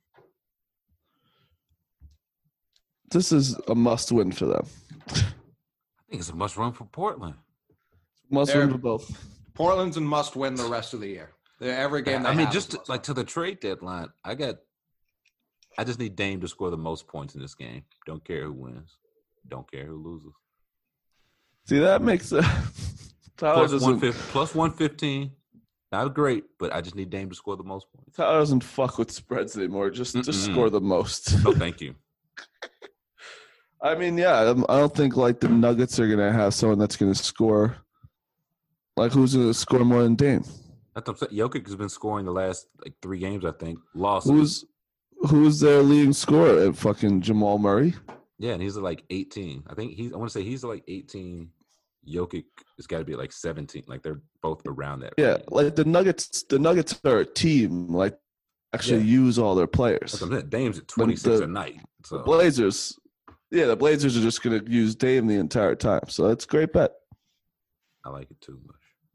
This is a must-win for them. I think it's a must run for Portland. Must-win They're- for both. Portland's a must win the rest of the year. They're, every game they I mean, have just is to, must like win. to the trade deadline, I got. I just need Dame to score the most points in this game. Don't care who wins. Don't care who loses. See, that makes uh, Tyler Plus doesn't. one fifty, plus one fifteen. Not great, but I just need Dame to score the most points. Tyler doesn't fuck with spreads anymore. Just just Mm-mm. score the most. No, thank you. I mean, yeah, I'm- I don't think like the Nuggets are gonna have someone that's gonna score. Like, who's gonna score more than Dame? That's what I'm saying. Jokic has been scoring the last like three games. I think lost. Who's who's their leading scorer? Uh, Fucking Jamal Murray. Yeah, and he's at like eighteen. I think he's. I want to say he's at like eighteen. Jokic has got to be like seventeen. Like they're both around that. Yeah, range. like the Nuggets. The Nuggets are a team. Like, actually Yeah. use all their players. That's what I'm saying. Dame's at twenty six the- a night. The So Blazers Yeah, the Blazers are just going to use Dame the entire time. So that's a great bet. I like it too much.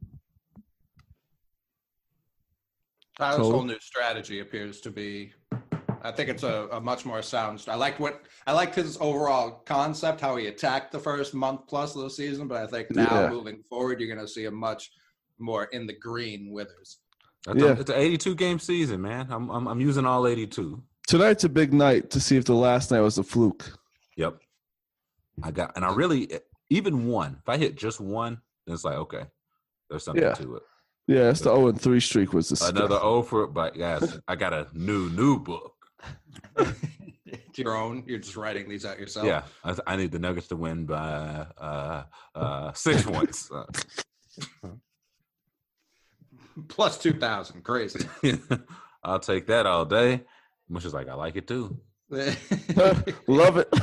Tyler's So- whole new strategy appears to be. I think it's a, a much more sound. I liked what I liked his overall concept, how he attacked the first month plus of the season. But I think now Yeah. moving forward, you're going to see a much more in the green Withers. That's Yeah. a, it's an eighty-two game season, man. I'm, I'm I'm using all eighty-two. Tonight's a big night to see if the last night was a fluke. Yep. I got, and I really even one. If I hit just one, then it's like okay, there's something Yeah. to it. Yeah, that's the oh and three streak was the Another O for, but guys, I got a new new book. Your own. You're just writing these out yourself. Yeah, I, I need the Nuggets to win by uh, uh, six points. Uh, Plus two thousand. Crazy. I'll take that all day. Mush is like, I like it too. Love it.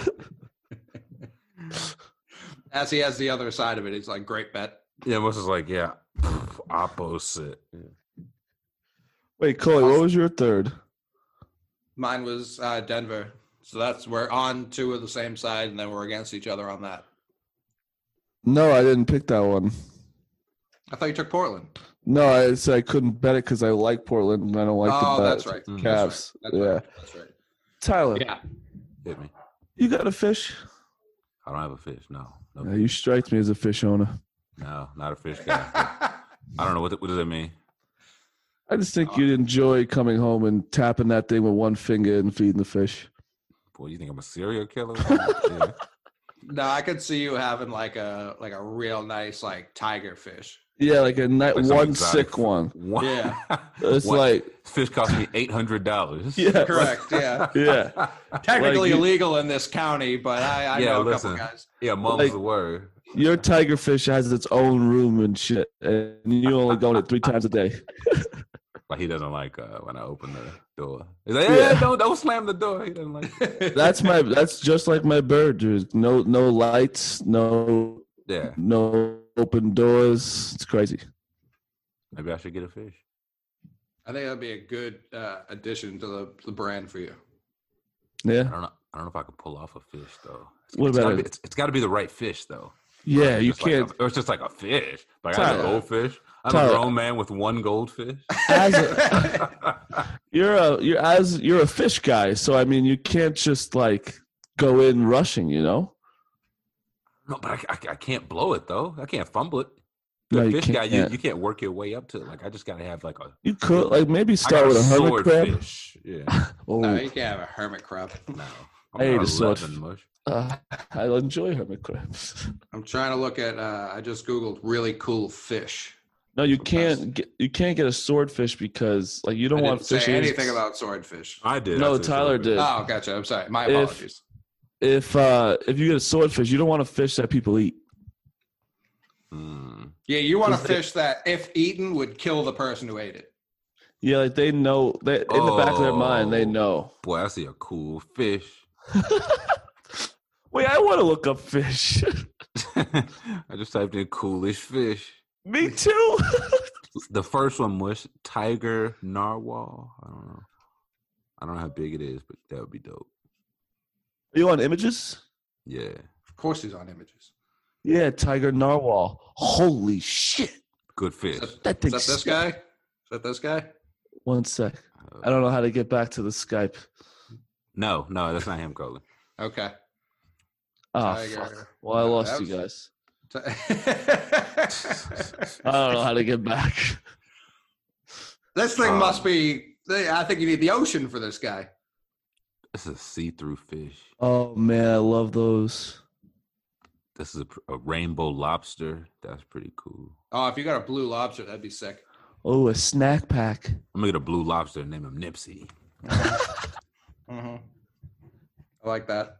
As he has the other side of it, he's like, great bet. Yeah, Mush is like, yeah, opposite. Wait, Coley, what was your third? Mine was uh, Denver. So that's we're on two of the same side, and then we're against each other on that. No, I didn't pick that one. I thought you took Portland. No, I said I couldn't bet it because I like Portland and I don't like Oh, to bet that's right. Cavs. That's right. That's yeah, right. That's right. Tyler, Yeah. Hit me. you got a fish? I don't have a fish. No, no, Yeah, you strike me as a fish owner. no, not a fish guy. I don't know what. What does that mean? I just think you'd enjoy coming home and tapping that thing with one finger and feeding the fish. Boy, you think I'm a serial killer? Yeah. No, I could see you having like a like a real nice like tiger fish. Yeah, like a night, Like some one exotic sick one. One, Yeah. It's one- like, fish cost me eight hundred dollars. yeah, Correct. Yeah. yeah. Technically Like you- illegal in this county, but I, I Yeah, know a listen. couple guys. Yeah, mom's Like- the word. Your tiger fish has its own room and shit, and you only go in it three times a day. Like he doesn't like uh, when I open the door. He's like, yeah, Yeah. don't don't slam the door. He doesn't like. That's my. That's just like my bird. There's no no lights, no Yeah, no open doors. It's crazy. maybe I should get a fish. I think that'd be a good uh, addition to the, the brand for you. I Yeah, don't know. I don't know if I could pull off a fish though. It's, What it's about gotta it? be, it's, it's got to be the right fish though. yeah. It's You just like can't. a- or it's just like a fish. Like I have a Tyler. goldfish. I'm Tyler. a grown man with one goldfish. As a, you're a you're as you're a fish guy, so I mean, you can't just like go in rushing. You know. No, but I, I, I can't blow it though. I can't fumble it. No, The you fish guy, you, can't. you can't work your way up to it. Like I just gotta have like a. You could like maybe I start got with a hermit sword crab. fish. Yeah. Oh, No, you can't have a hermit crab. No. I ate not a sword eleven, Mush. uh, I enjoy hermit crabs. I'm trying to look at. Uh, I just googled really cool fish. No, you The can't best. get you can't get a swordfish because like you don't I want didn't say fish. anything about swordfish. I did. No, I said Tyler swordfish. did. Oh, gotcha. I'm sorry. My If- apologies. If uh if you get a swordfish, you don't want a fish that people eat. Mm. Yeah, you want a Is it- fish that, if eaten, would kill the person who ate it. Yeah, like they know they in the back of their mind they Oh. know. Boy, I see a cool fish. Wait, I want to look up fish. I just typed in coolish fish. Me too. The first one was tiger narwhal. I don't know. I don't know how big it is, but that would be dope. Are you on images? Yeah. Of course, he's on images. Yeah, tiger narwhal. Holy shit! Good fish. Is that, That is thing's that this sick. guy? Is that this guy? One sec. Uh, I don't know how to get back to the Skype. No, no, that's not him, Colin. Okay. Oh Tiger. fuck! Well, I Uh, lost that you was- guys. I don't know how to get back. This thing Um, must be. I think you need the ocean for this guy. This is a see-through fish. Oh man, I love those. This is a, pr- a rainbow lobster. That's pretty cool. Oh, if you got a blue lobster, that'd be sick. Oh, a snack pack. I'm gonna get a blue lobster and name him Nipsey. Mm-hmm. I like that.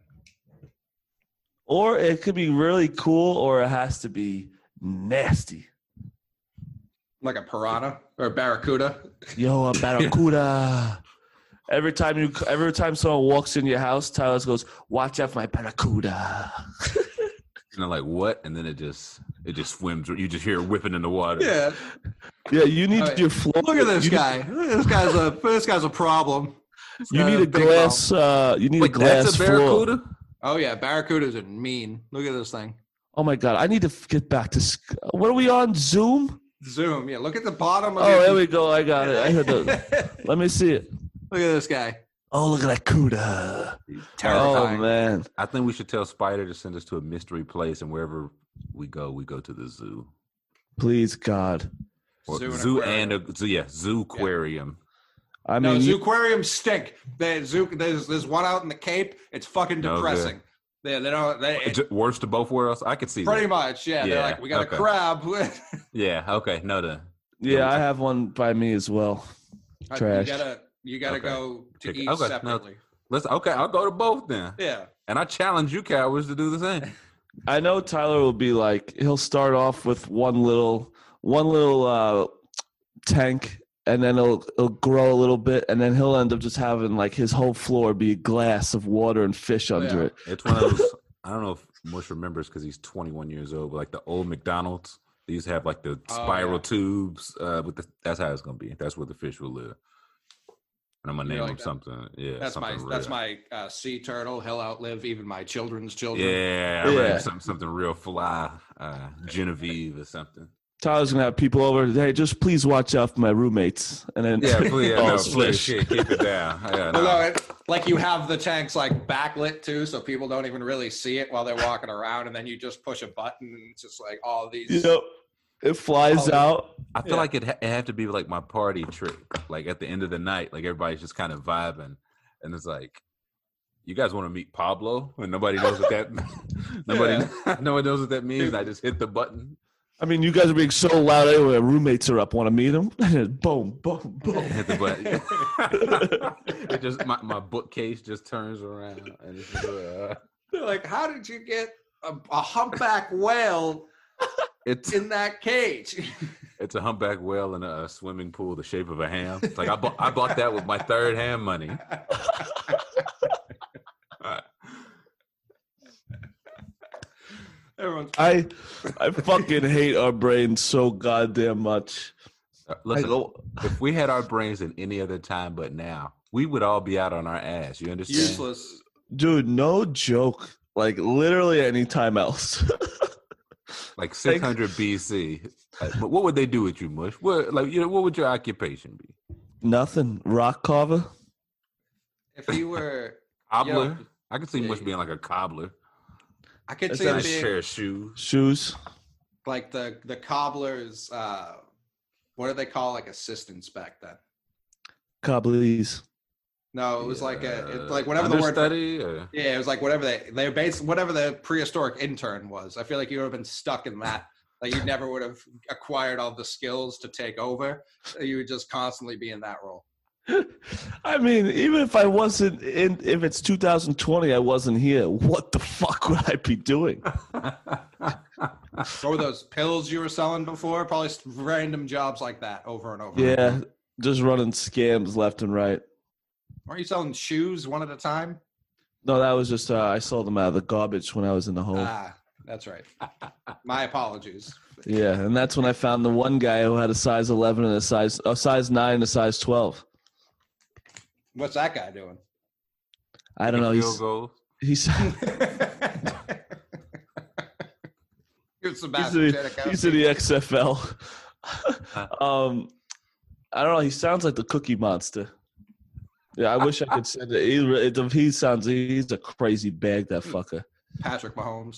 Or it could be really cool, or it has to be nasty. Like a piranha or a barracuda. Yo, a barracuda. Every time you, every time someone walks in your house, Tyler goes, "Watch out for my barracuda." And I'm like, what? And then it just it just swims. You just hear it whipping in the water. Yeah. Yeah, you need All right. your floor. Look at this you guy. This guy's a this guy's a problem. Need, you Uh, need a big glass. Uh, you need Wait, a glass that's a floor. barracuda? Oh yeah, Barracudas are mean. Look at this thing. Oh my god, I need to f- get back to. Sc- what are we on Zoom? Zoom. Yeah, look at the bottom of Oh, your there we go. I got it. I heard the. Let me see it. Look at this guy. Oh, look at that cuda. Oh Terrifying. man. I think we should tell Spider to send us to a mystery place, and wherever we go, we go to the zoo. Please, God. Or Zoo zoo, and and a zoo, yeah, zoo aquarium. I No, mean, zoo you- aquariums stink. They, zoo, there's there's one out in the Cape. It's fucking No depressing. They, they don't. They, it, J- Worst of both worlds. I could see pretty that. much. Yeah, they're Yeah, like, we got okay. a crab. Yeah. Okay. No. The yeah, I have one by me as well. You Trash. gotta you gotta Okay. go to Pick- each okay, no. separately. let's. Okay. I'll go to both then. Yeah. And I challenge you cowards to do the same. I know Tyler will be like, he'll start off with one little, one little uh, tank, and then it'll it'll grow a little bit, and then he'll end up just having like his whole floor be a glass of water and fish under Yeah. it. It's one of those. I don't know if Mush remembers because he's twenty-one years old. But like the old McDonald's, they used to have like the Oh, spiral yeah. tubes. Uh, with the, that's how it's gonna be. That's where the fish will live. And I'm gonna You name like him that? something. Yeah, That's my something that's real. my uh, sea turtle. He'll outlive even my children's children. Yeah, I Yeah. read something something real fly, uh, Genevieve or something. Tyler's gonna have people over. Hey, just please watch out for my roommates, and then Yeah, please, yeah, Oh, no, it's please, fish. yeah, keep it down. Yeah, Well, no. no, it, like you have the tanks like backlit too, so people don't even really see it while they're walking around, and then you just push a button, and it's just like all these. you know, it flies Oh, out. I feel Yeah. like it, ha- it had to be like my party trick. Like at the end of the night, like everybody's just kind of vibing, and it's like, you guys want to meet Pablo, and nobody knows what that. nobody, no one knows what that means. I just hit the button. I mean, you guys are being so loud anyway. Roommates are up. Want to meet them? boom, boom, boom. Hit the button. It just my, my bookcase just turns around, and it's just, uh, They're like, how did you get a, a humpback whale it's in that cage? it's a humpback whale in a swimming pool the shape of a ham. It's like I bought I bought that with my third ham money. Everyone's I, I fucking hate our brains so goddamn much. Uh, I Listen, go, if we had our brains in any other time but now, we would all be out on our ass. You understand? useless. dude, no joke. Like literally any time else. Like six hundred B C. Uh, But what would they do with you, Mush? What like you know, what would your occupation be? Nothing. Rock carver. If you were, Cobbler? Yo. I could see Yeah, Mush yeah. being like a cobbler. I could Is see that him Nice being pair of shoes. Shoes. like the the cobblers. Uh, what do they call like assistants back then? Cobblies. No, it was like a Uh, it, like whatever the word. For, understudy, or- yeah, it was like whatever they they base whatever the prehistoric intern was. I feel like you would have been stuck in that. Like you never would have acquired all the skills to take over. You would just constantly be in that role. I mean, even if I wasn't in, if it's two thousand twenty, I wasn't here. What the fuck would I be doing? What were those pills you were selling before? Probably s- random jobs like that over and over. Yeah, just running scams left and right. Weren't you selling shoes one at a time? No, that was just uh, I sold them out of the garbage when I was in the hole. Ah, that's right. My apologies. Yeah, and that's when I found the one guy who had a size eleven and a size a size nine and a size twelve. What's that guy doing? I don't know. Field He's goals. he's Here's he's, Sebastian in, Janikowski. he's in the X F L. um, I don't know. He sounds like the Cookie Monster. Yeah, I wish I could say that. He, re- he sounds. He's a crazy bag. That fucker. Patrick Mahomes.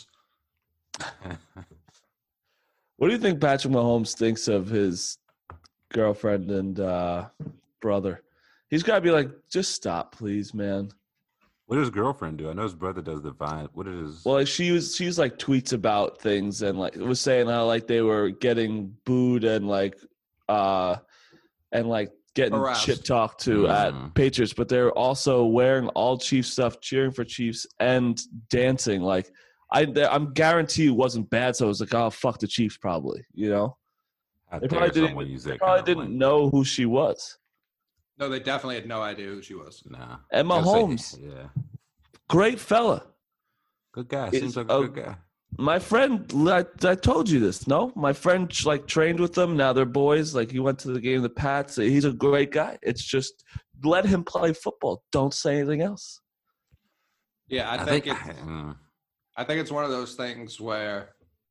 What do you think Patrick Mahomes thinks of his girlfriend and uh, brother? He's got to be like, just stop, please, man. What does his girlfriend do? I know his brother does the Vine. What is? Well, like, she was, she's like tweets about things and like was saying how like they were getting booed and like, uh, and like getting Harassed. shit talked to Mhm. at Patriots, but they're also wearing all Chiefs stuff, cheering for Chiefs and dancing. Like, I, I'm guarantee it wasn't bad. So I was like, oh, fuck the Chiefs, probably. You know, How they dare probably didn't. someone use They that probably kind of didn't language. know who she was. No, they definitely had no idea who she was. Nah. And Gotta say, Mahomes, yeah, great fella. good guy. Is- Seems like a oh, good guy. My friend, I, I told you this, no? My friend, like, trained with them. Now they're boys. Like, he went to the game of the Pats. He's a great guy. It's just let him play football. Don't say anything else. Yeah, I, I think, think. it's uh, I think it's one of those things where,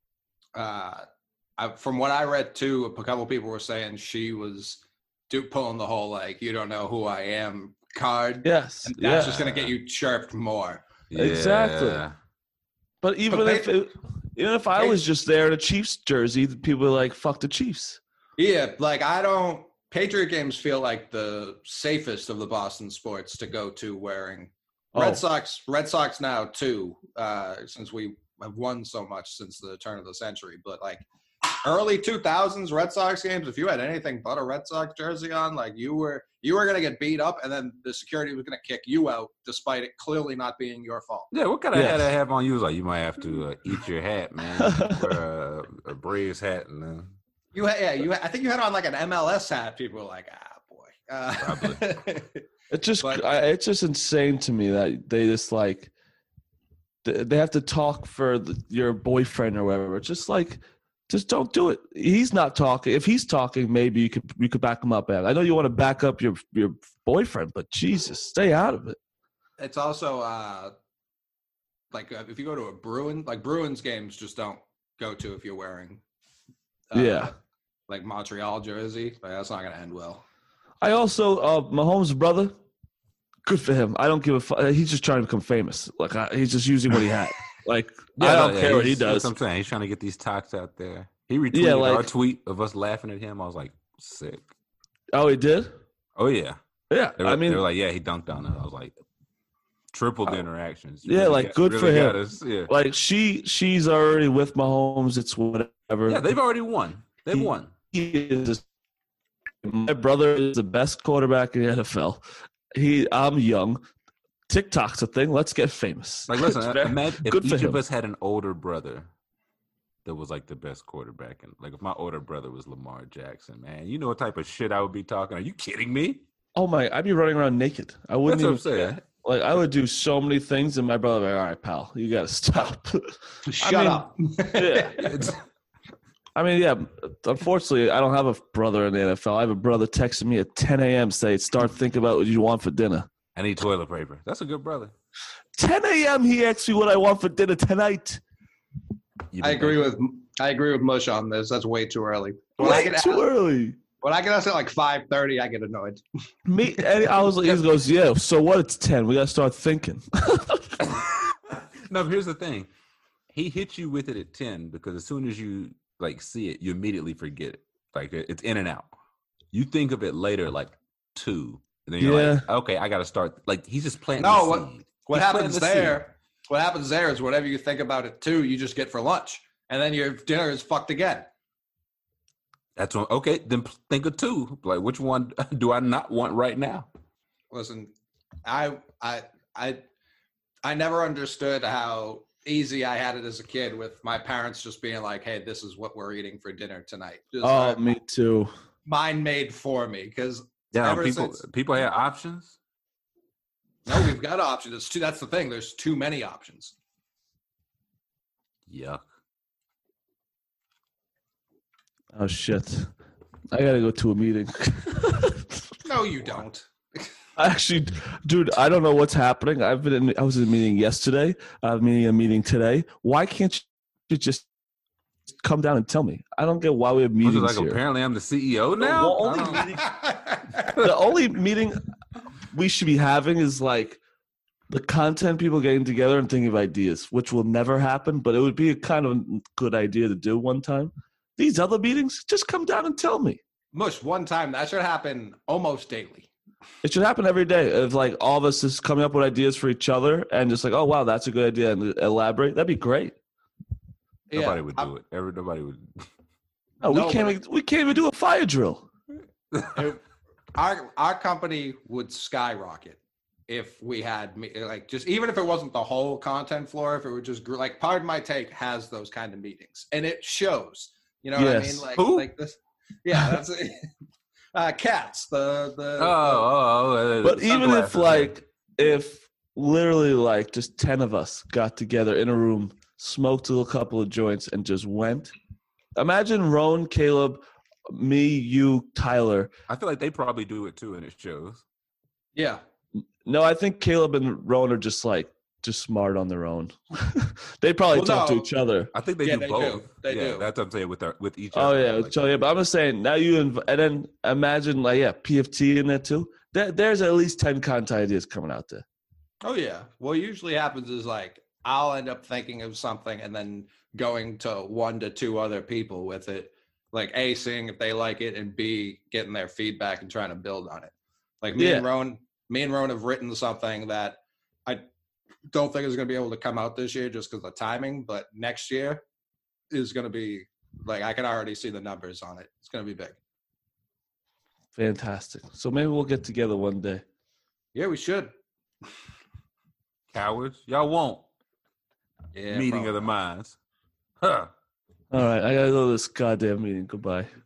uh, I, from what I read too, a couple people were saying she was do pulling the whole like you don't know who I am card, Yes, and that's yeah, just gonna get you chirped more. Exactly. yeah. But even But if it, even if I was just there in a Chiefs jersey, people are like, "Fuck the Chiefs." Yeah, like I don't. Patriot games feel like the safest of the Boston sports to go to wearing. Red Oh. Sox, Red Sox now too, uh, since we have won so much since the turn of the century. But like early two thousands Red Sox games, if you had anything but a Red Sox jersey on, like you were you were gonna get beat up, and then the security was gonna kick you out, despite it clearly not being your fault. Yeah, what kind of Yes. hat I have on you? Is like you might have to uh, eat your hat, man. Wear a, a Braves hat and uh, You had, yeah, you. Had, I think you had on like an M L S hat. People were like, ah, boy. Uh, Probably. It's just But- I, it's just insane to me that they just like they, they have to talk for the, your boyfriend or whatever. It's just like just don't do it. He's not talking. If he's talking, maybe you could you could back him up. I know you want to back up your your boyfriend, but Jesus, stay out of it. It's also uh, like uh, if you go to a Bruin, like Bruins games, just don't go to if you're wearing, uh, Yeah. like Montreal jersey. Like, that's not gonna end well. I also uh, Mahomes' brother. Good for him. I don't give a fuck. He's just trying to become famous. Like I, he's just using what he had. Like I don't yeah, care what he he's- does. That's what I'm saying. He's trying to get these talks out there. He retweeted Yeah, like- our tweet of us laughing at him. I was like, sick. Oh, he did. Oh yeah. Yeah, They were, I mean, they were like, yeah, he dunked on it. I was like, triple the interactions. Yeah, Really like, got- good for really got him. us, Yeah. like she she's already with Mahomes. It's whatever. yeah, they've already won. They've He- won. He is just- my brother is the best quarterback in the N F L. He, I'm young. TikTok's a thing. Let's get famous. Like, listen, It's very- imagine if good each for of him. us had an older brother that was like the best quarterback, and like if my older brother was Lamar Jackson, man, you know what type of shit I would be talking? Are you kidding me? Oh my! I'd be running around naked. I wouldn't That's what I'm even saying. like. I would do so many things, and my brother, would be like, all right, pal, you got to stop. Shut mean, up. yeah. It's- I mean, yeah. Unfortunately, I don't have a brother in the N F L. I have a brother texting me at ten a.m. say, "Start thinking about what you want for dinner." I need toilet paper. That's a good brother. ten a.m. He asked me what I want for dinner tonight. You I didn't agree think- with I agree with Mush on this. That's way too early. When I Way get too asked, early. when I get asked at like five thirty, I get annoyed. Me, and I was like, he goes, yeah. So what? It's ten. We got to start thinking. No, but here's the thing. He hits you with it at ten because as soon as you like see it, you immediately forget it. Like it- it's in and out. You think of it later, like two, and then you're like, okay, I got to start. Like he's just planting. No, the what- seed. What He's planting happens the seed. there? What happens there is whatever you think about it too, you just get for lunch, and then your dinner is fucked again. That's one. Okay, then p- think of two. Like which one do I not want right now? Listen, I I I I never understood how easy I had it as a kid with my parents just being like, "Hey, this is what we're eating for dinner tonight." Just, Oh, uh, me too. mine made for me because Yeah, Ever people since- people have options. no, we've got options. It's too. That's the thing. There's too many options. Yuck. Oh shit! I gotta go to a meeting. No, you don't. Actually, dude, I don't know what's happening. I've been in, I was in a meeting yesterday. I'm meeting a meeting today. Why can't you just come down and tell me? I don't get why we have I was meetings like, here. apparently I'm the C E O now. well, only I don't- meeting- The only meeting we should be having is like the content people getting together and thinking of ideas, which will never happen, but it would be a kind of good idea to do one time. These other meetings, just come down and tell me. Mush, one time that should happen almost daily. It should happen every day. If like all of us is coming up with ideas for each other and just like, oh wow, that's a good idea, and elaborate, that'd be great. Nobody Yeah, would I'm- do it. Every nobody would. No, we No, can't. Even, we can't even do a fire drill. it- our our company would skyrocket if we had me like just even if it wasn't the whole content floor, if it were just gr- like Pardon My Take has those kind of meetings and it shows. You know what I Yes. mean? Like Who? like this. Yeah, that's uh, Cats. The the. Oh, oh, oh, uh, But even if sunglasses, yeah. like if literally like just ten of us got together in a room, smoked a couple of joints, and just went. Imagine Roan, Caleb, me, you, Tyler. I feel like they probably do it too, and it shows. yeah. No, I think Caleb and Roan are just like just smart on their own. They probably Well, talk no. to each other. I think they Yeah, do they both. do. They yeah, do. That's what I'm saying with our, with each Oh other. yeah, Like, so yeah. But I'm just saying now you inv- and then imagine like yeah, P F T in there too. There, there's at least ten content ideas coming out there. Oh yeah. What usually happens is like I'll end up thinking of something and then going to one to two other people with it. Like A, seeing if they like it, and B, getting their feedback and trying to build on it. Like me Yeah. and Roan, me and Roan have written something that I don't think is going to be able to come out this year just because of timing, but next year is going to be like I can already see the numbers on it. It's going to be big. Fantastic. So maybe we'll get together one day. Yeah, we should. cowards, y'all won't. Yeah, Meeting of probably. the minds. Huh. All right, I gotta go to this goddamn meeting. Goodbye.